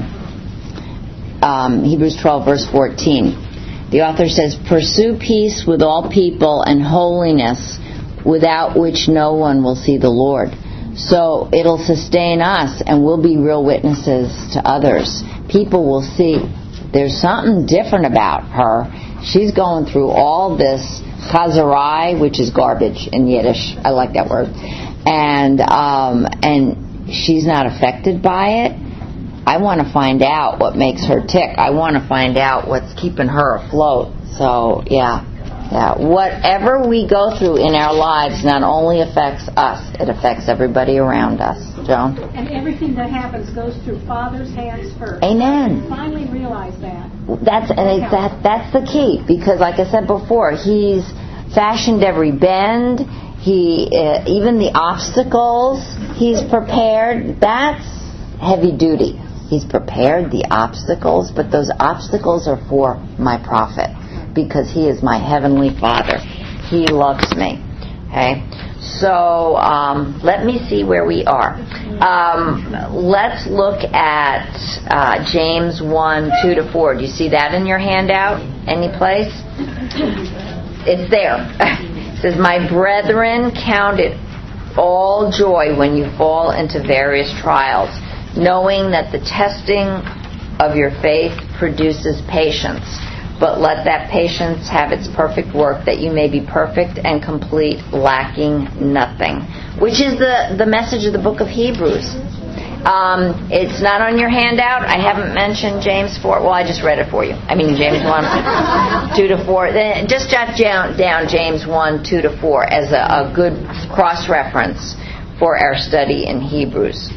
Hebrews 12, verse 14. The author says, pursue peace with all people and holiness, without which no one will see the Lord. So it'll sustain us, and we'll be real witnesses to others. People will see there's something different about her. She's going through all this chazarai, which is garbage in Yiddish. I like that word. And she's not affected by it. I want to find out what makes her tick. I want to find out what's keeping her afloat. So, yeah. Whatever we go through in our lives not only affects us, it affects everybody around us. Joan? And everything that happens goes through Father's hands first. Amen. Finally realize that. That's the key. Because, like I said before, He's fashioned every bend. Even the obstacles He's prepared, that's heavy duty. He's prepared the obstacles, but those obstacles are for my profit, because He is my Heavenly Father. He loves me. Okay? So, let me see where we are. Let's look at James 1, 2-4. Do you see that in your handout? Any place? It's there. It says, "My brethren, count it all joy when you fall into various trials, knowing that the testing of your faith produces patience. But let that patience have its perfect work, that you may be perfect and complete, lacking nothing." Which is the message of the book of Hebrews. It's not on your handout. I haven't mentioned James 4. Well, I just read it for you. I mean, James 1, 2 to 4. Then just jot down James 1, 2 to 4 as a good cross-reference for our study in Hebrews.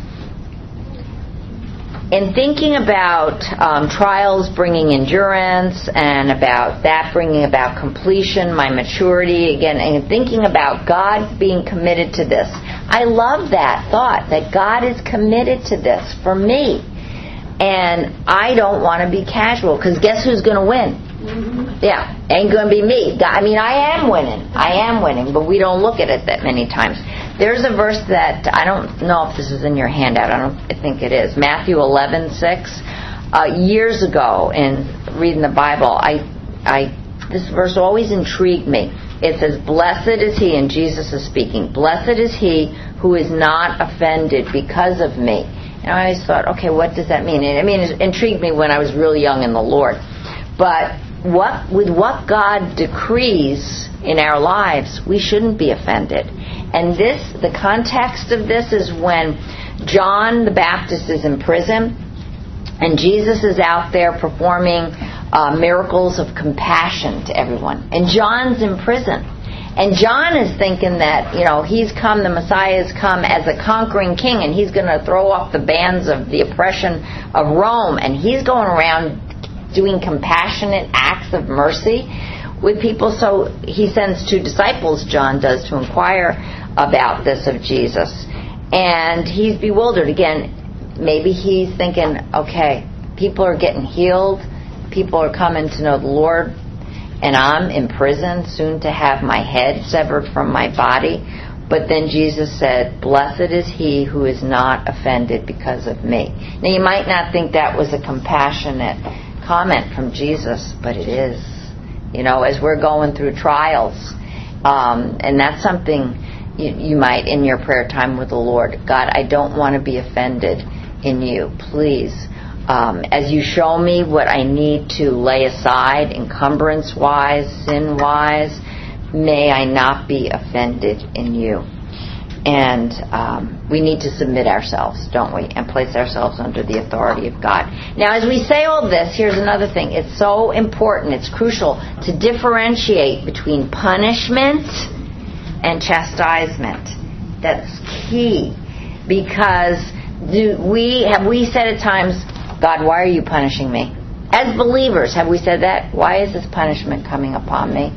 In thinking about trials bringing endurance and about that bringing about completion, my maturity, again, and thinking about God being committed to this, I love that thought that God is committed to this for me. And I don't want to be casual, because guess who's going to win? Yeah, ain't going to be me. I mean, I am winning, but we don't look at it that many times. There's a verse that, I don't know if this is in your handout, I think it is, Matthew 11:6. Years ago, in reading the Bible, this verse always intrigued me. It says, "Blessed is he," and Jesus is speaking, "blessed is he who is not offended because of me." And I always thought, okay, what does that mean? And I mean, it intrigued me when I was really young in the Lord. But with what God decrees in our lives, we shouldn't be offended. And the context of this is when John the Baptist is in prison, and Jesus is out there performing miracles of compassion to everyone. And John's in prison. And John is thinking that, the Messiah has come as a conquering king, and he's going to throw off the bands of the oppression of Rome. And he's going around doing compassionate acts of mercy with people. So he sends 2 disciples, John does, to inquire about this of Jesus. And he's bewildered. Again, maybe he's thinking, okay, people are getting healed, people are coming to know the Lord, and I'm in prison, soon to have my head severed from my body. But then Jesus said, "Blessed is he who is not offended because of me." Now, you might not think that was a compassionate comment from Jesus, but it is. As we're going through trials, and that's something you might, in your prayer time with the Lord, God, I don't want to be offended in you. Please, as you show me what I need to lay aside, encumbrance-wise, sin-wise, may I not be offended in you. And we need to submit ourselves, don't we, and place ourselves under the authority of God. Now, as we say all this, here's another thing. It's so important, it's crucial to differentiate between punishment and chastisement. That's key. Because have we said at times, God, why are you punishing me? As believers, have we said that? Why is this punishment coming upon me?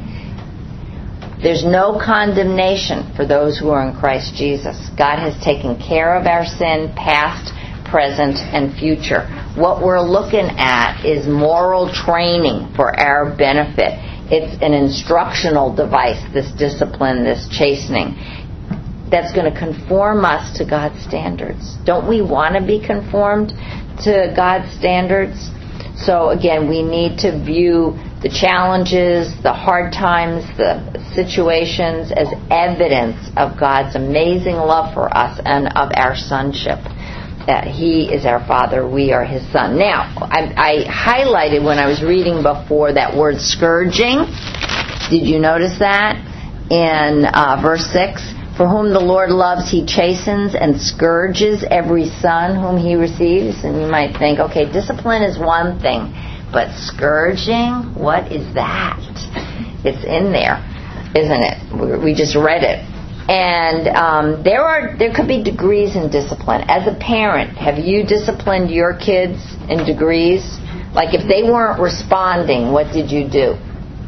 There's no condemnation for those who are in Christ Jesus. God has taken care of our sin, past, present, and future. What we're looking at is moral training for our benefit. It's an instructional device, this discipline, this chastening, that's going to conform us to God's standards. Don't we want to be conformed to God's standards? So again, we need to view the challenges, the hard times, the situations as evidence of God's amazing love for us and of our sonship. That He is our Father, we are His Son. Now, I highlighted when I was reading before that word scourging. Did you notice that? In verse 6, "For whom the Lord loves, He chastens and scourges every son whom He receives." And you might think, okay, discipline is one thing, but scourging, what is that? It's in there, isn't it? We just read it. And there could be degrees in discipline. As a parent, have you disciplined your kids in degrees? Like if they weren't responding, what did you do?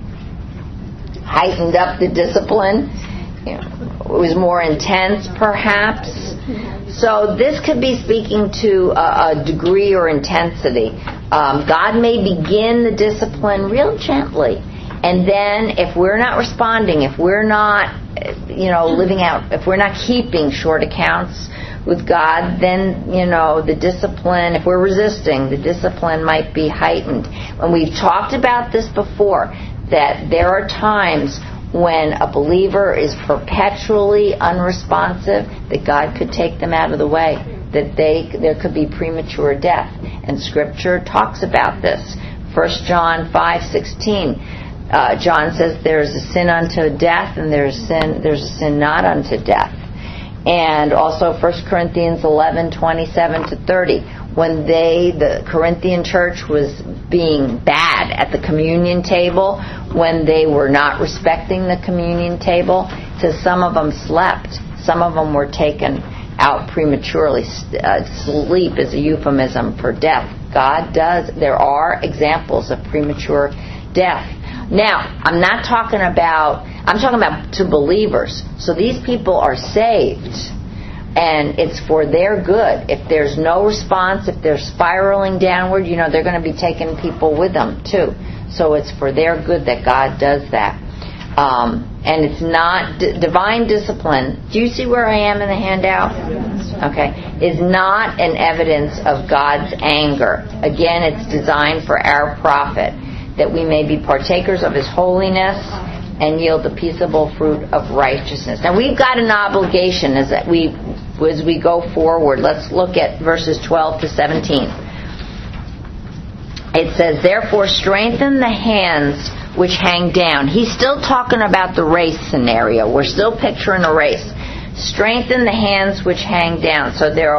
Heightened up the discipline? It was more intense, perhaps. So this could be speaking to a degree or intensity. God may begin the discipline real gently, and then if we're not responding, if we're not, living out, if we're not keeping short accounts with God, then, the discipline, if we're resisting, the discipline might be heightened. And we've talked about this before, that there are times when a believer is perpetually unresponsive, that God could take them out of the way, that there could be premature death. And Scripture talks about this. 1 John 5:16, John says there's a sin unto death, and there's a sin not unto death. And also 1 Corinthians 11:27-30, when the Corinthian church was being bad at the communion table, when they were not respecting the communion table, it says some of them slept. Some of them were taken out prematurely. Sleep is a euphemism for death. There are examples of premature death. Now, I'm talking about to believers. So these people are saved, and it's for their good. If there's no response, if they're spiraling downward, they're going to be taking people with them too. So it's for their good that God does that. And it's not divine discipline. Do you see where I am in the handout? Okay. Is not an evidence of God's anger. Again, it's designed for our profit, that we may be partakers of His holiness and yield the peaceable fruit of righteousness. Now, we've got an obligation as we go forward. Let's look at verses 12-17. It says, therefore, strengthen the hands which hang down. He's still talking about the race scenario. We're still picturing a race. Strengthen the hands which hang down. So there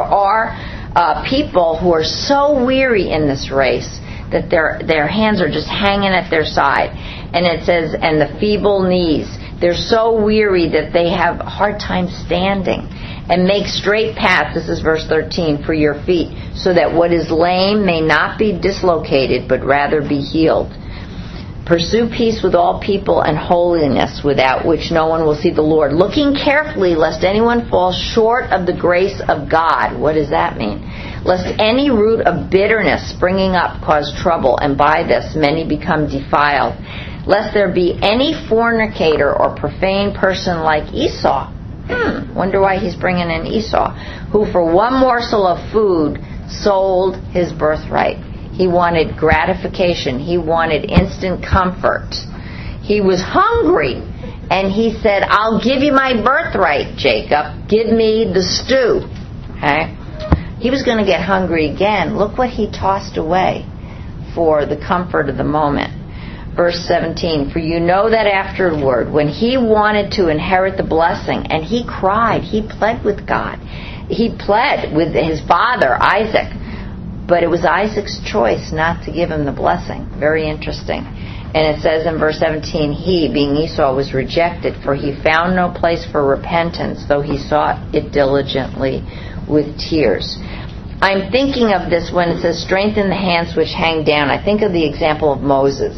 are people who are so weary in this race that their hands are just hanging at their side. And it says, and the feeble knees. They're so weary that they have a hard time standing. And make straight paths, this is verse 13, for your feet, so that what is lame may not be dislocated, but rather be healed. Pursue peace with all people and holiness, without which no one will see the Lord. Looking carefully, lest anyone fall short of the grace of God. What does that mean? Lest any root of bitterness springing up cause trouble, and by this many become defiled. Lest there be any fornicator or profane person like Esau. Wonder why he's bringing in Esau. Who for one morsel of food sold his birthright. He wanted gratification. He wanted instant comfort. He was hungry. And he said, I'll give you my birthright, Jacob. Give me the stew. Okay? He was going to get hungry again. Look what he tossed away for the comfort of the moment. Verse 17, for you know that afterward, when he wanted to inherit the blessing, and he cried, he pled with God. He pled with his father, Isaac. But it was Isaac's choice not to give him the blessing. Very interesting. And it says in verse 17, he, being Esau, was rejected, for he found no place for repentance, though he sought it diligently with tears. I'm thinking of this when it says, strengthen the hands which hang down. I think of the example of Moses.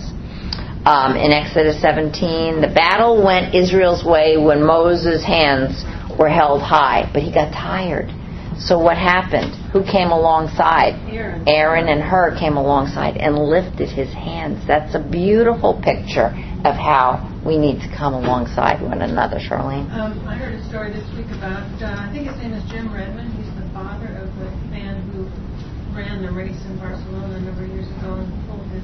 In Exodus 17, the battle went Israel's way when Moses' hands were held high, but he got tired. So what happened? Who came alongside? Aaron and Hur came alongside and lifted his hands. That's a beautiful picture of how we need to come alongside one another. Charlene? I heard a story this week about, I think his name is Jim Redmond. He's the father of the man who ran the race in Barcelona a number of years ago and pulled his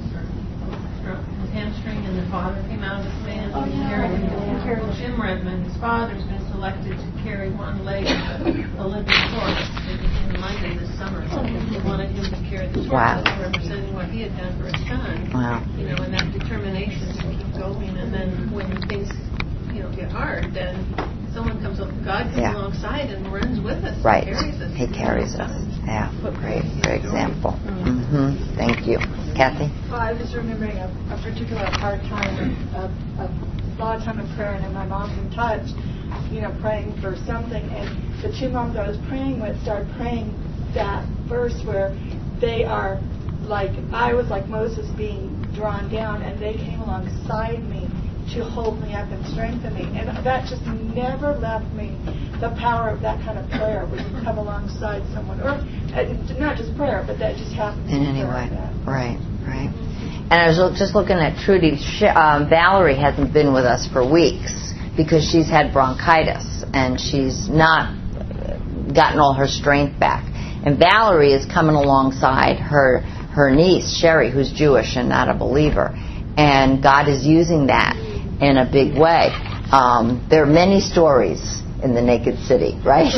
hamstring, and the father came out of the stand and carried him. Jim Redmond, his father's been selected to carry one leg of the Olympic torch in London this summer. They wanted him to carry the torch, representing what he had done for his son. Wow. And that determination to keep going. And then when things, get hard, then someone comes up, God comes alongside and runs with us. Right. He carries us. Yeah. Great example. Mm-hmm. Thank you. Kathy? Well, I was remembering a particular hard time, a lot of time of prayer, and then my mom's in touch, praying for something. And the two moms I was praying with started praying that verse where they are like, I was like Moses being drawn down, and they came alongside me to hold me up and strengthen me. And that just never left me, the power of that kind of prayer, where you come alongside someone. Or not just prayer, but that just happens. In any way. Right. And I was just looking at Trudy. Valerie hasn't been with us for weeks because she's had bronchitis, and she's not gotten all her strength back. And Valerie is coming alongside her niece, Sherry, who's Jewish and not a believer. And God is using that in a big way. There are many stories in the Naked City, right?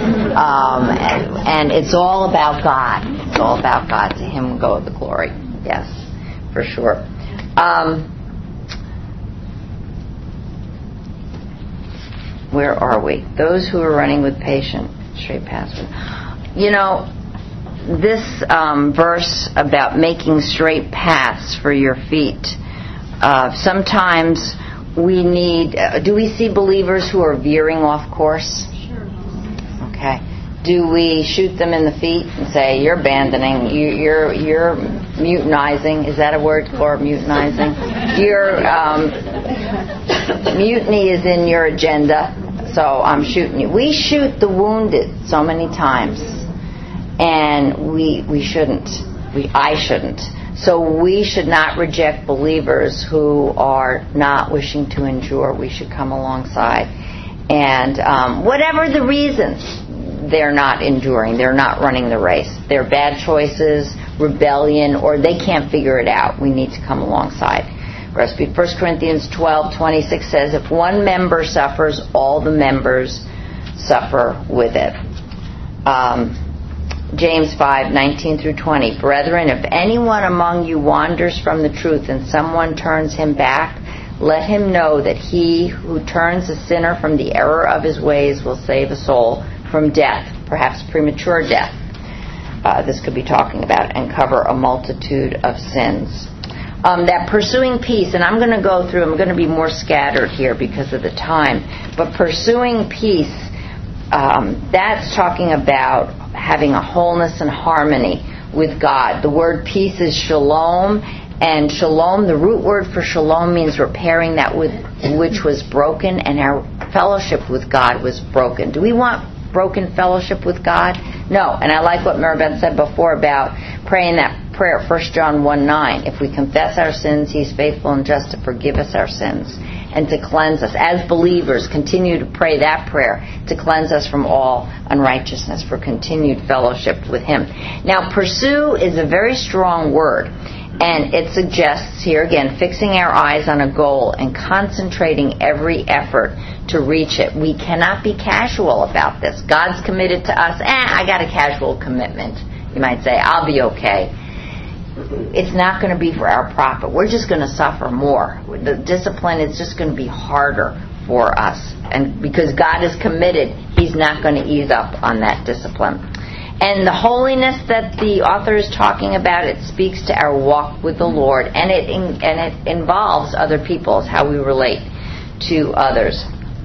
And it's all about God. It's all about God. To Him go the glory. Yes, for sure. Where are we? Those who are running with patient straight paths. You know, this verse about making straight paths for your feet. Sometimes we need. Do we see believers who are veering off course? Sure. Okay. Do we shoot them in the feet and say, "You're abandoning. You're mutinizing"? Is that a word, Cora? Mutinizing. Mutiny is in your agenda, so I'm shooting you. We shoot the wounded so many times, and we shouldn't. I shouldn't. So we should not reject believers who are not wishing to endure. We should come alongside. And whatever the reasons, they're not enduring. They're not running the race. They're bad choices, rebellion, or they can't figure it out. We need to come alongside. 1 Corinthians 12:26 says, if one member suffers, all the members suffer with it. James 5:19 through 20. Brethren, if anyone among you wanders from the truth and someone turns him back, let him know that he who turns a sinner from the error of his ways will save a soul from death, perhaps premature death. This could be talking about, and cover a multitude of sins. That pursuing peace, and I'm going to go through, I'm going to be more scattered here because of the time, but pursuing peace, that's talking about having a wholeness and harmony with God. The word peace is shalom, and shalom, the root word for shalom means repairing that which was broken, and our fellowship with God was broken. Do we want broken fellowship with God? No. And I like what Maribeth said before about praying that prayer, 1 John 1:9. If we confess our sins, He's faithful and just to forgive us our sins and to cleanse us. As believers, continue to pray that prayer to cleanse us from all unrighteousness, for continued fellowship with Him. Now, pursue is a very strong word, and it suggests here, again, fixing our eyes on a goal and concentrating every effort to reach it. We cannot be casual about this. God's committed to us. I got a casual commitment. You might say, I'll be okay. It's not going to be for our profit. We're just going to suffer more. The discipline is just going to be harder for us. And because God is committed, He's not going to ease up on that discipline. And the holiness that the author is talking about, it speaks to our walk with the Lord, and it involves other people, how we relate to others.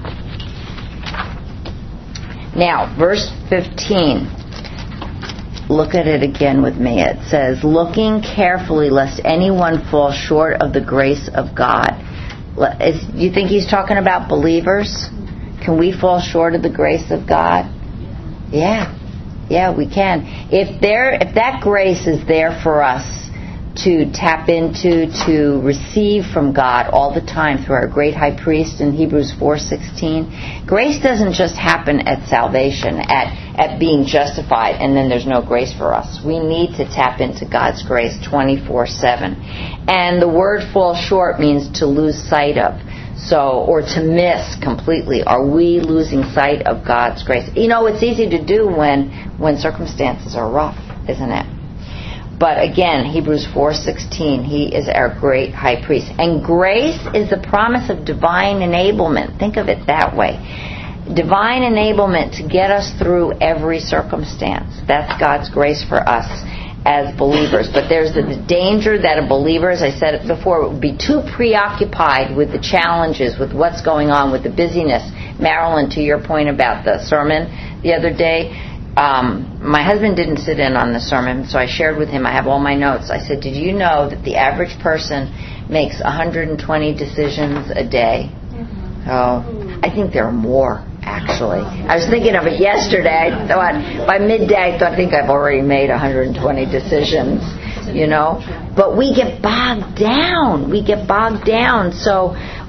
Now, verse 15. Look at it again with me. It says, looking carefully lest anyone fall short of the grace of God. You think he's talking about believers? Can we fall short of the grace of God? Yeah, we can. If that grace is there for us to tap into, to receive from God all the time through our great high priest in Hebrews 4:16, grace doesn't just happen at salvation, at being justified, and then there's no grace for us. We need to tap into God's grace 24/7. And the word fall short means to lose sight of. Or to miss completely. Are we losing sight of God's grace? You know, it's easy to do when circumstances are rough, isn't it? But again, Hebrews 4:16, He is our great high priest. And grace is the promise of divine enablement. Think of it that way. Divine enablement to get us through every circumstance. That's God's grace for us as believers. But there's the danger that a believer, as I said it before, would be too preoccupied with the challenges, with what's going on, with the busyness. Marilyn, to your point about the sermon the other day, my husband didn't sit in on the sermon, so I shared with him, I have all my notes. I said, did you know that the average person makes 120 decisions a day? Oh, I think there are more, actually. I was thinking of it yesterday. I thought, by midday, I think I've already made 120 decisions, you know. But we get bogged down. So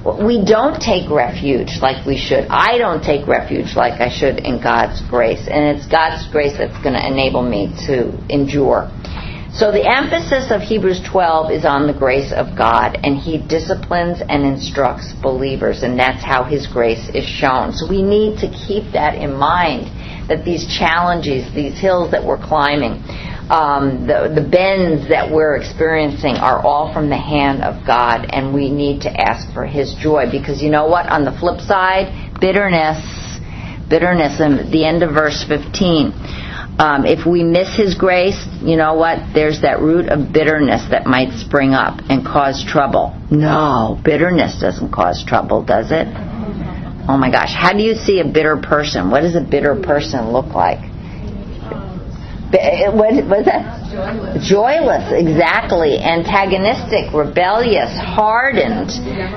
We don't take refuge like we should. I don't take refuge like I should in God's grace. And it's God's grace that's going to enable me to endure. So the emphasis of Hebrews 12 is on the grace of God, and He disciplines and instructs believers, and that's how His grace is shown. So we need to keep that in mind, that these challenges, these hills that we're climbing, the bends that we're experiencing are all from the hand of God, and we need to ask for His joy. Because you know what? On the flip side, bitterness, in the end of verse 15. If we miss His grace, you know what? There's that root of bitterness that might spring up and cause trouble. No, bitterness doesn't cause trouble, does it? Oh my gosh. How do you see a bitter person? What does a bitter person look like? What's that? Joyless, exactly. Antagonistic, rebellious, hardened.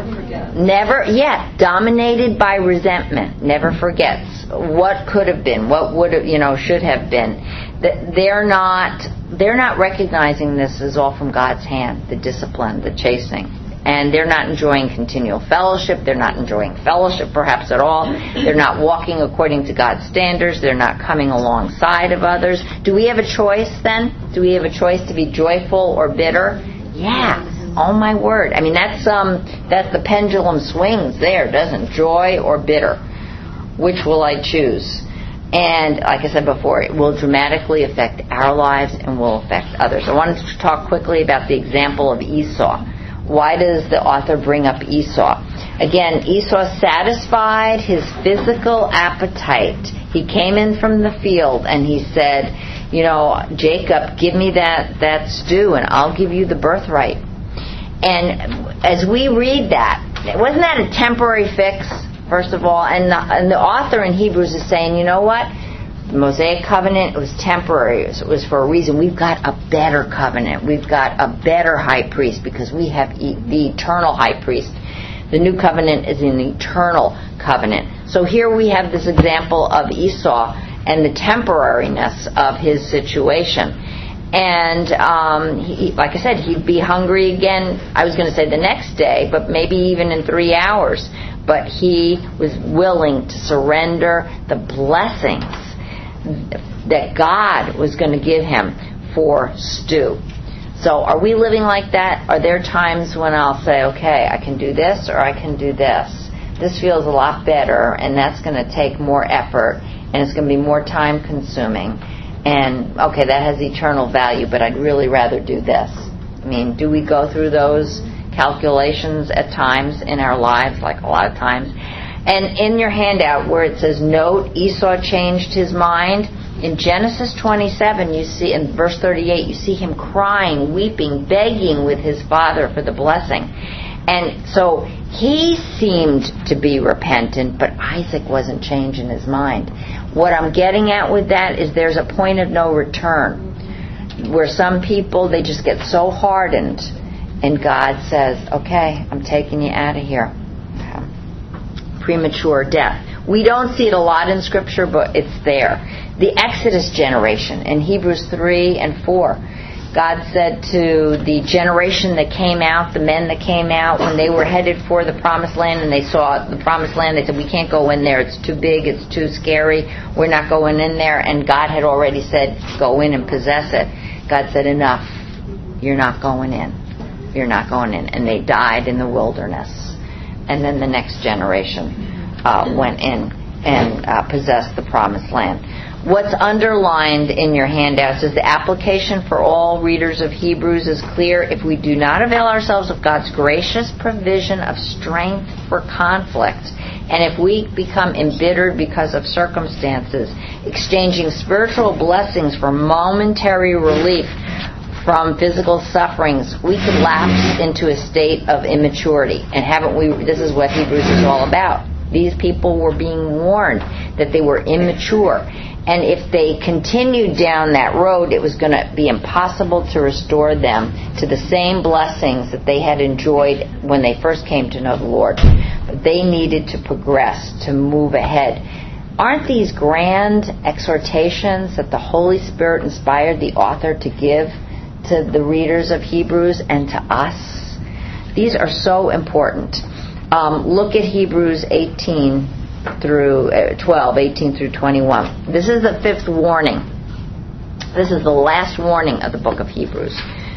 Dominated by resentment. Never forgets what could have been, what would have, should have been. They're not recognizing this as all from God's hand, the discipline, the chastening. And they're not enjoying continual fellowship. They're not enjoying fellowship perhaps at all. They're not walking according to God's standards. They're not coming alongside of others. Do we have a choice then? Do we have a choice to be joyful or bitter? Yeah. Oh my word. I mean, that's the pendulum swings there, doesn't it? Joy or bitter. Which will I choose? And like I said before, it will dramatically affect our lives and will affect others. I wanted to talk quickly about the example of Esau. Why does the author bring up Esau? Again, Esau satisfied his physical appetite. He came in from the field and he said, Jacob, give me that stew and I'll give you the birthright. And as we read that, wasn't that a temporary fix, first of all? And the author in Hebrews is saying, you know what? The Mosaic covenant, it was temporary. It was for a reason. We've got a better covenant. We've got a better high priest because we have the eternal high priest. The new covenant is an eternal covenant. So here we have this example of Esau and the temporariness of his situation. And like I said, he'd be hungry again, I was going to say the next day, but maybe even in 3 hours. But he was willing to surrender the blessings that God was going to give him for stew. So are we living like that? Are there times when I'll say, okay, I can do this or I can do this. This feels a lot better, and that's going to take more effort, and it's going to be more time consuming. And, okay, that has eternal value, but I'd really rather do this. I mean, do we go through those calculations at times in our lives, like a lot of times? And in your handout where it says, note, Esau changed his mind, in Genesis 27, you see, in verse 38, you see him crying, weeping, begging with his father for the blessing. And so he seemed to be repentant, but Isaac wasn't changing his mind. What I'm getting at with that is there's a point of no return, where some people, they just get so hardened, and God says, okay, I'm taking you out of here. Premature death. We don't see it a lot in Scripture, but it's there. The Exodus generation in Hebrews 3 and 4. God said to the generation that came out, the men that came out, when they were headed for the Promised Land and they saw the Promised Land, they said, we can't go in there. It's too big. It's too scary. We're not going in there. And God had already said, go in and possess it. God said, enough. You're not going in. You're not going in. And they died in the wilderness. And then the next generation went in and possessed the Promised Land. What's underlined in your handouts is the application for all readers of Hebrews is clear. If we do not avail ourselves of God's gracious provision of strength for conflict, and if we become embittered because of circumstances, exchanging spiritual blessings for momentary relief from physical sufferings, we could lapse into a state of immaturity. And haven't we? This is what Hebrews is all about. These people were being warned that they were immature. And if they continued down that road, it was going to be impossible to restore them to the same blessings that they had enjoyed when they first came to know the Lord. But they needed to progress, to move ahead. Aren't these grand exhortations that the Holy Spirit inspired the author to give to the readers of Hebrews and to us? These are so important. Look at Hebrews 18 through 12, 18 through 21. This is the fifth warning. This is the last warning of the book of Hebrews.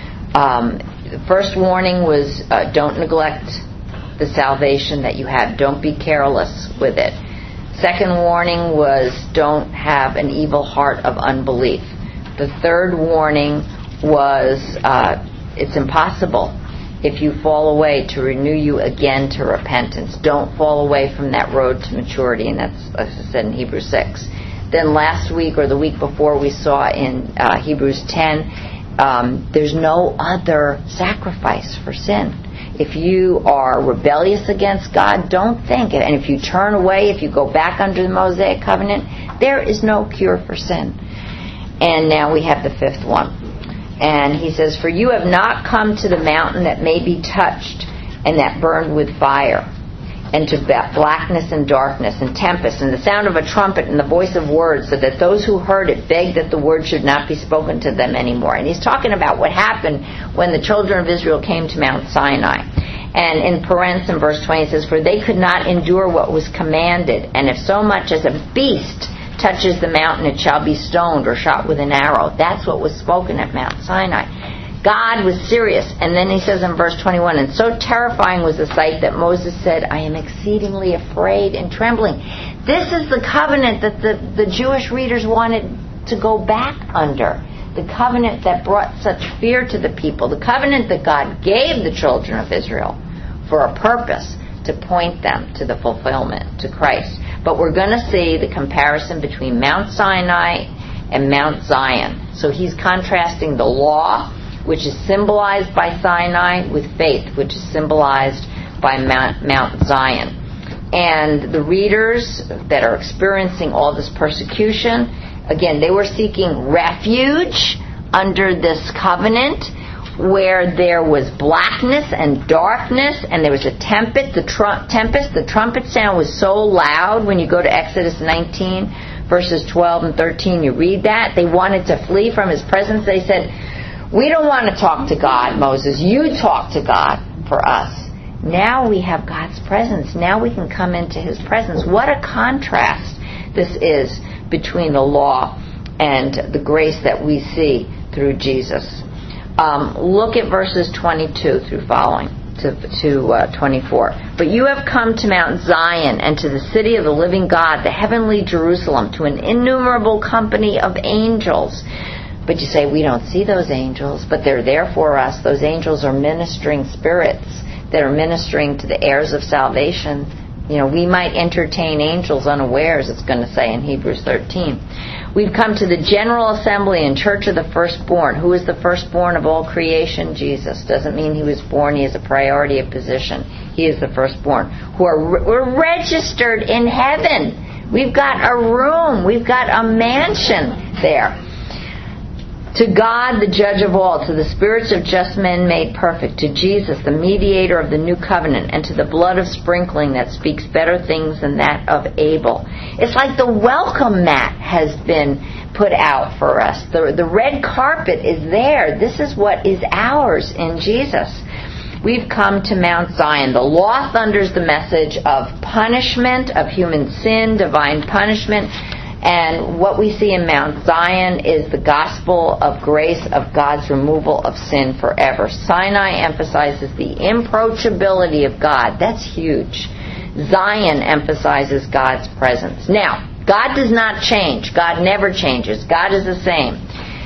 The first warning was don't neglect the salvation that you have. Don't be careless with it. Second warning was don't have an evil heart of unbelief. The third warning was it's impossible if you fall away to renew you again to repentance. Don't fall away from that road to maturity, and that's, as I said, in Hebrews 6. Then last week or the week before we saw in Hebrews 10, there's no other sacrifice for sin. If you are rebellious against God, don't think it. And if you turn away, if you go back under the Mosaic covenant, there is no cure for sin. And now we have the fifth one. And he says, for you have not come to the mountain that may be touched and that burned with fire, and to blackness and darkness and tempest and the sound of a trumpet and the voice of words, so that those who heard it begged that the word should not be spoken to them anymore. And he's talking about what happened when the children of Israel came to Mount Sinai. And in parentheses in verse 20 it says, for they could not endure what was commanded, and if so much as a beast touches the mountain, it shall be stoned or shot with an arrow. That's what was spoken at Mount Sinai. God was serious. And then he says in verse 21, and so terrifying was the sight that Moses said, I am exceedingly afraid and trembling. This is the covenant that the Jewish readers wanted to go back under. The covenant that brought such fear to the people. The covenant that God gave the children of Israel for a purpose, to point them to the fulfillment, to Christ. But we're going to see the comparison between Mount Sinai and Mount Zion. So he's contrasting the law, which is symbolized by Sinai, with faith, which is symbolized by Mount Zion. And the readers that are experiencing all this persecution, again, they were seeking refuge under this covenant where there was blackness and darkness, and there was a tempest. The trumpet sound was so loud. When you go to Exodus 19, verses 12 and 13, you read that. They wanted to flee from his presence. They said, we don't want to talk to God, Moses. You talk to God for us. Now we have God's presence. Now we can come into his presence. What a contrast this is between the law and the grace that we see through Jesus. Look at verses 22 through following to 24. But you have come to Mount Zion and to the city of the living God, the heavenly Jerusalem, to an innumerable company of angels. But you say, we don't see those angels, but they're there for us. Those angels are ministering spirits that are ministering to the heirs of salvation. You know, we might entertain angels unawares, it's going to say in Hebrews 13. We've come to the general assembly and church of the firstborn. Who is the firstborn of all creation? Jesus. Doesn't mean he was born. He has a priority of position. He is the firstborn. We're registered in heaven. We've got a room. We've got a mansion there. To God, the judge of all, to the spirits of just men made perfect, to Jesus, the mediator of the new covenant, and to the blood of sprinkling that speaks better things than that of Abel. It's like the welcome mat has been put out for us. The red carpet is there. This is what is ours in Jesus. We've come to Mount Zion. The law thunders the message of punishment, of human sin, divine punishment. And what we see in Mount Zion is the gospel of grace of God's removal of sin forever. Sinai emphasizes the approachability of God. That's huge. Zion emphasizes God's presence. Now, God does not change. God never changes. God is the same.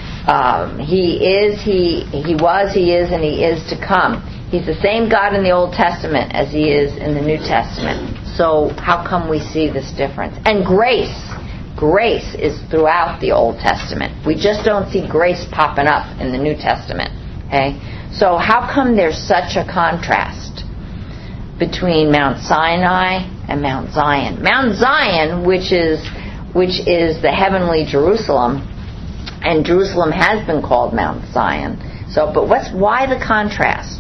He is, he was, he is, and he is to come. He's the same God in the Old Testament as he is in the New Testament. So how come we see this difference? And grace is throughout the Old Testament. We just don't see grace popping up in the New Testament. Okay? So how come there's such a contrast between Mount Sinai and Mount Zion? Mount Zion, which is the heavenly Jerusalem, and Jerusalem has been called Mount Zion. So, but why the contrast?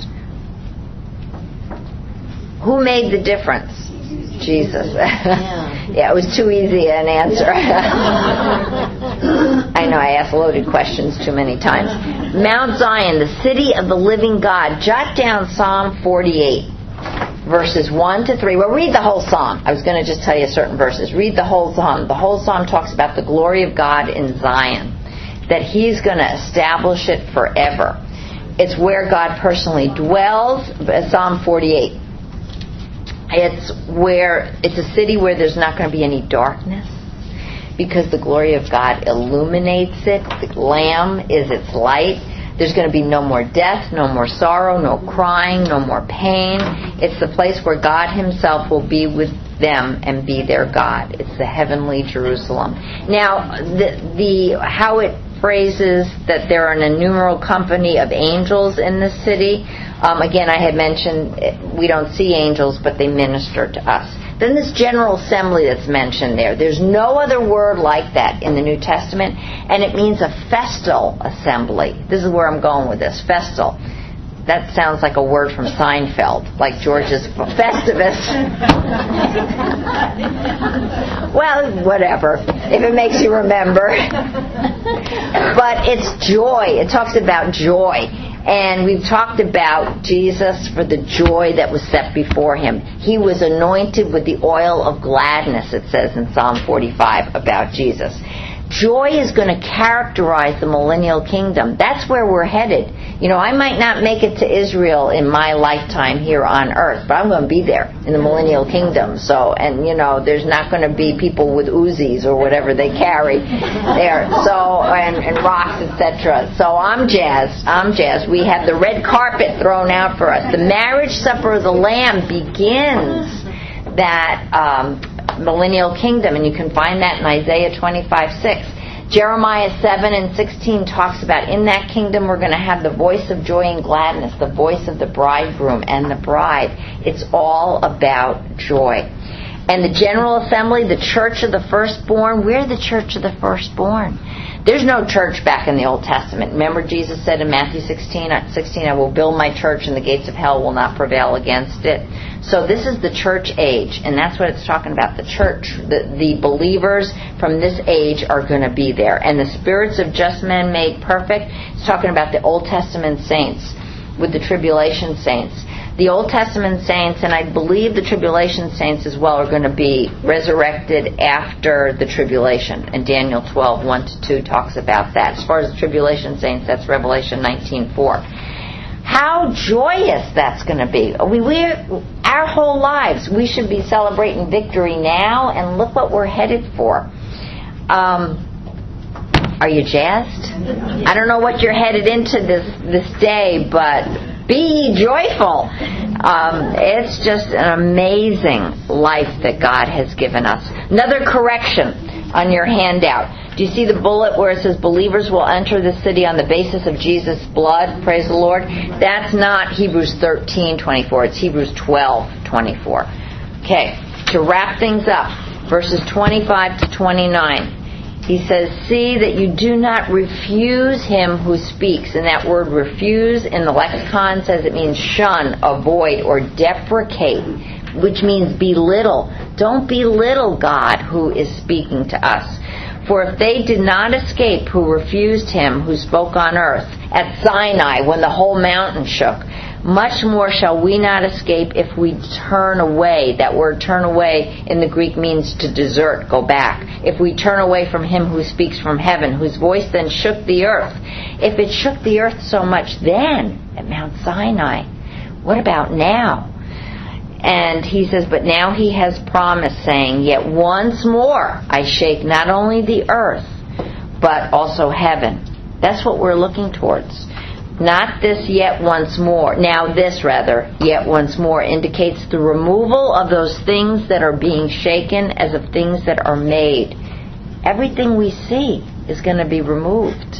Who made the difference? Jesus. Yeah, it was too easy an answer. I know I asked loaded questions too many times. Mount Zion, the city of the living God. Jot down Psalm 48. verses 1 to 3. Well, read the whole psalm. I was going to just tell you certain verses. Read the whole psalm. The whole psalm talks about the glory of God in Zion, that He's going to establish it forever. It's where God personally dwells. Psalm 48. It's a city where there's not going to be any darkness, because the glory of God illuminates it. The Lamb is its light. There's going to be no more death, no more sorrow, no crying, no more pain. It's the place where God Himself will be with them and be their God. It's the heavenly Jerusalem. Now, how it phrases that there are an innumerable company of angels in this city. Again, I had mentioned we don't see angels, but they minister to us. Then this general assembly that's mentioned there. There's no other word like that in the New Testament, and it means a festal assembly. This is where I'm going with this, festal. That sounds like a word from Seinfeld, like George's Festivus. Well, whatever, if it makes you remember. But it's joy. It talks about joy. And we've talked about Jesus for the joy that was set before Him. He was anointed with the oil of gladness, it says in Psalm 45 about Jesus. Joy is going to characterize the millennial kingdom. That's where we're headed. You know, I might not make it to Israel in my lifetime here on earth, but I'm going to be there in the millennial kingdom. So, and you know, there's not going to be people with Uzis or whatever they carry there. So, and rocks, etc. So I'm jazzed. We have the red carpet thrown out for us. The marriage supper of the Lamb begins that millennial kingdom, and you can find that in Isaiah 25:6. Jeremiah 7:16 talks about in that kingdom we're going to have the voice of joy and gladness, the voice of the bridegroom and the bride. It's all about joy. And the general assembly, the church of the firstborn, we're the church of the firstborn. There's no church back in the Old Testament. Remember Jesus said in Matthew 16, I will build my church and the gates of hell will not prevail against it. So this is the church age, and that's what it's talking about. The church, the believers from this age are going to be there. And the spirits of just men made perfect, it's talking about the Old Testament saints with the tribulation saints. The Old Testament saints, and I believe the tribulation saints as well, are going to be resurrected after the tribulation. And Daniel 12, 1-2 talks about that. As far as the tribulation saints, that's Revelation 19:4. How joyous that's going to be. Our whole lives, we should be celebrating victory now, and look what we're headed for. Are you jazzed? I don't know what you're headed into this day, but be joyful. It's just an amazing life that God has given us. Another correction on your handout. Do you see the bullet where it says believers will enter the city on the basis of Jesus' blood? Praise the Lord. That's not Hebrews 13:24. It's Hebrews 12:24. Okay, to wrap things up, verses 25 to 29. He says, see that you do not refuse him who speaks. And that word refuse in the lexicon says it means shun, avoid, or deprecate, which means belittle. Don't belittle God who is speaking to us. For if they did not escape who refused him who spoke on earth at Sinai when the whole mountain shook, much more shall we not escape if we turn away. That word turn away in the Greek means to desert, go back. If we turn away from him who speaks from heaven, whose voice then shook the earth. If it shook the earth so much then at Mount Sinai, what about now? And he says, but now he has promised, saying, yet once more I shake not only the earth, but also heaven. That's what we're looking towards. Not this yet once more. Now this, rather, yet once more, indicates the removal of those things that are being shaken as of things that are made. Everything we see is going to be removed.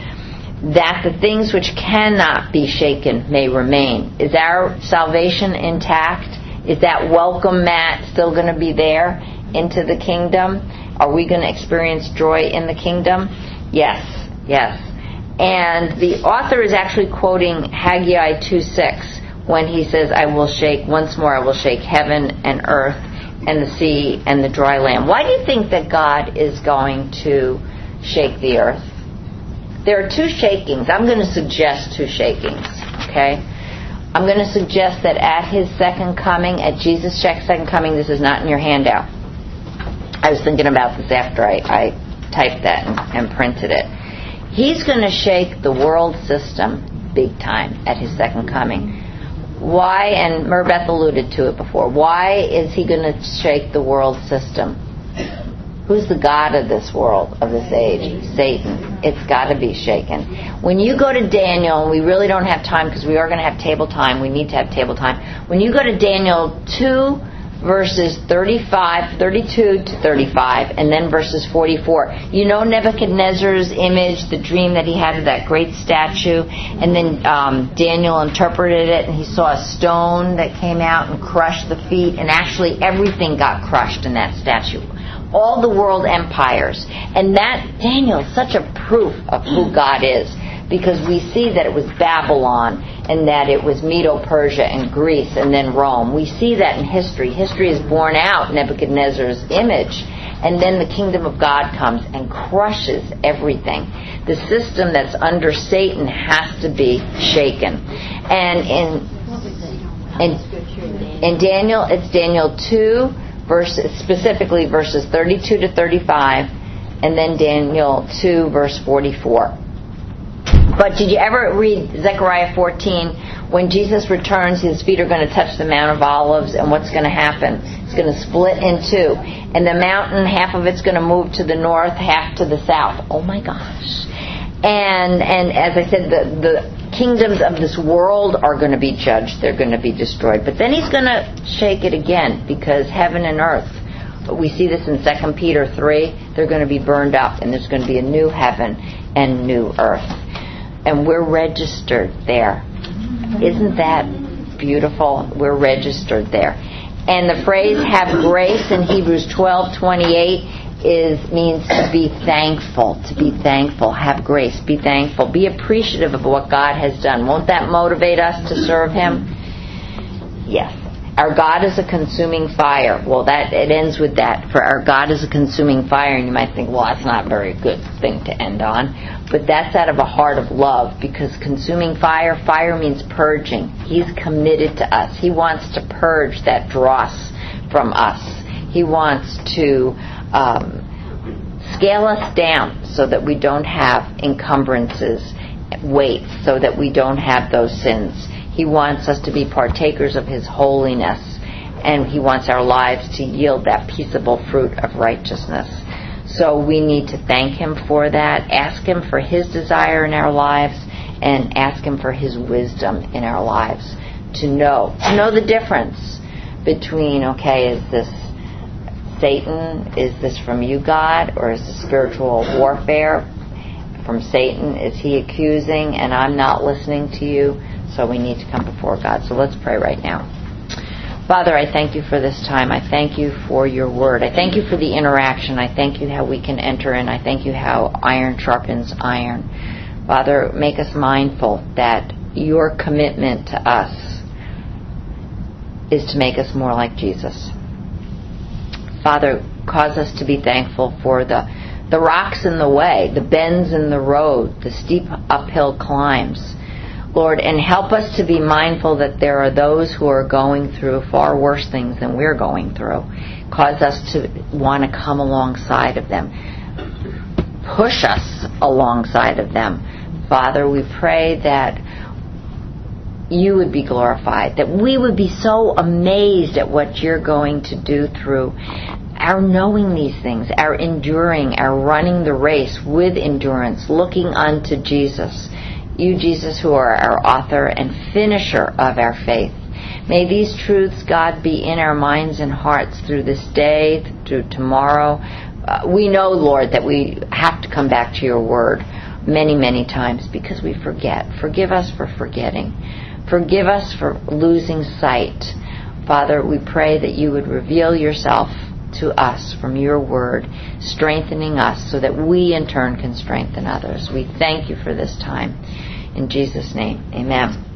That the things which cannot be shaken may remain. Is our salvation intact? Is that welcome mat still going to be there into the kingdom? Are we going to experience joy in the kingdom? Yes, yes. And the author is actually quoting Haggai 2:6 when he says, I will shake, once more I will shake heaven and earth and the sea and the dry land. Why do you think that God is going to shake the earth? There are two shakings. I'm going to suggest two shakings, okay? I'm going to suggest that at His second coming, at Jesus' second coming, this is not in your handout. I was thinking about this after I typed that and printed it. He's going to shake the world system big time at His second coming. Why? And Merbeth alluded to it before. Why is He going to shake the world system? Who's the god of this world, of this age? Satan. It's got to be shaken. When you go to Daniel, and we really don't have time because we are going to have table time. We need to have table time. When you go to Daniel 2, verses 32 to 35, and then verses 44. You know Nebuchadnezzar's image, the dream that he had of that great statue, and then Daniel interpreted it, and he saw a stone that came out and crushed the feet, and actually everything got crushed in that statue. All the world empires. And that, Daniel, is such a proof of who God is, because we see that it was Babylon, and that it was Medo-Persia and Greece and then Rome. We see that in history. History has borne out Nebuchadnezzar's image. And then the kingdom of God comes and crushes everything. The system that's under Satan has to be shaken. And in Daniel, it's Daniel 2, specifically verses 32 to 35, and then Daniel 2, verse 44. But did you ever read Zechariah 14? When Jesus returns, His feet are going to touch the Mount of Olives, and what's going to happen? It's going to split in two. And the mountain, half of it's going to move to the north, half to the south. Oh my gosh. And as I said, the kingdoms of this world are going to be judged. They're going to be destroyed. But then He's going to shake it again, because heaven and earth, we see this in 2 Peter 3, they're going to be burned up, and there's going to be a new heaven and new earth. And we're registered there. Isn't that beautiful? We're registered there. And the phrase "have grace" in Hebrews 12:28 means to be thankful. To be thankful. Have grace. Be thankful. Be appreciative of what God has done. Won't that motivate us to serve Him? Yes. Our God is a consuming fire. Well, it ends with that. For our God is a consuming fire. And you might think, well, that's not a very good thing to end on. But that's out of a heart of love, because consuming fire means purging. He's committed to us. He wants to purge that dross from us. He wants to scale us down so that we don't have encumbrances, weights, so that we don't have those sins. He wants us to be partakers of His holiness, and He wants our lives to yield that peaceable fruit of righteousness. So we need to thank Him for that, ask Him for His desire in our lives, and ask Him for His wisdom in our lives to know the difference between, okay, is this Satan? Is this from you, God? Or is this spiritual warfare from Satan? Is he accusing and I'm not listening to you? So we need to come before God. So let's pray right now. Father, I thank You for this time. I thank You for Your word. I thank You for the interaction. I thank You how we can enter in. I thank You how iron sharpens iron. Father, make us mindful that Your commitment to us is to make us more like Jesus. Father, cause us to be thankful for the rocks in the way, the bends in the road, the steep uphill climbs. Lord, and help us to be mindful that there are those who are going through far worse things than we're going through. Cause us to want to come alongside of them. Push us alongside of them. Father, we pray that You would be glorified, that we would be so amazed at what You're going to do through our knowing these things, our enduring, our running the race with endurance, looking unto Jesus. You, Jesus, who are our author and finisher of our faith. May these truths, God, be in our minds and hearts through this day, through tomorrow. We know, Lord, that we have to come back to Your word many, many times because we forget. Forgive us for forgetting. Forgive us for losing sight. Father, we pray that You would reveal Yourself to us from Your word, strengthening us so that we in turn can strengthen others. We thank You for this time. In Jesus' name, amen.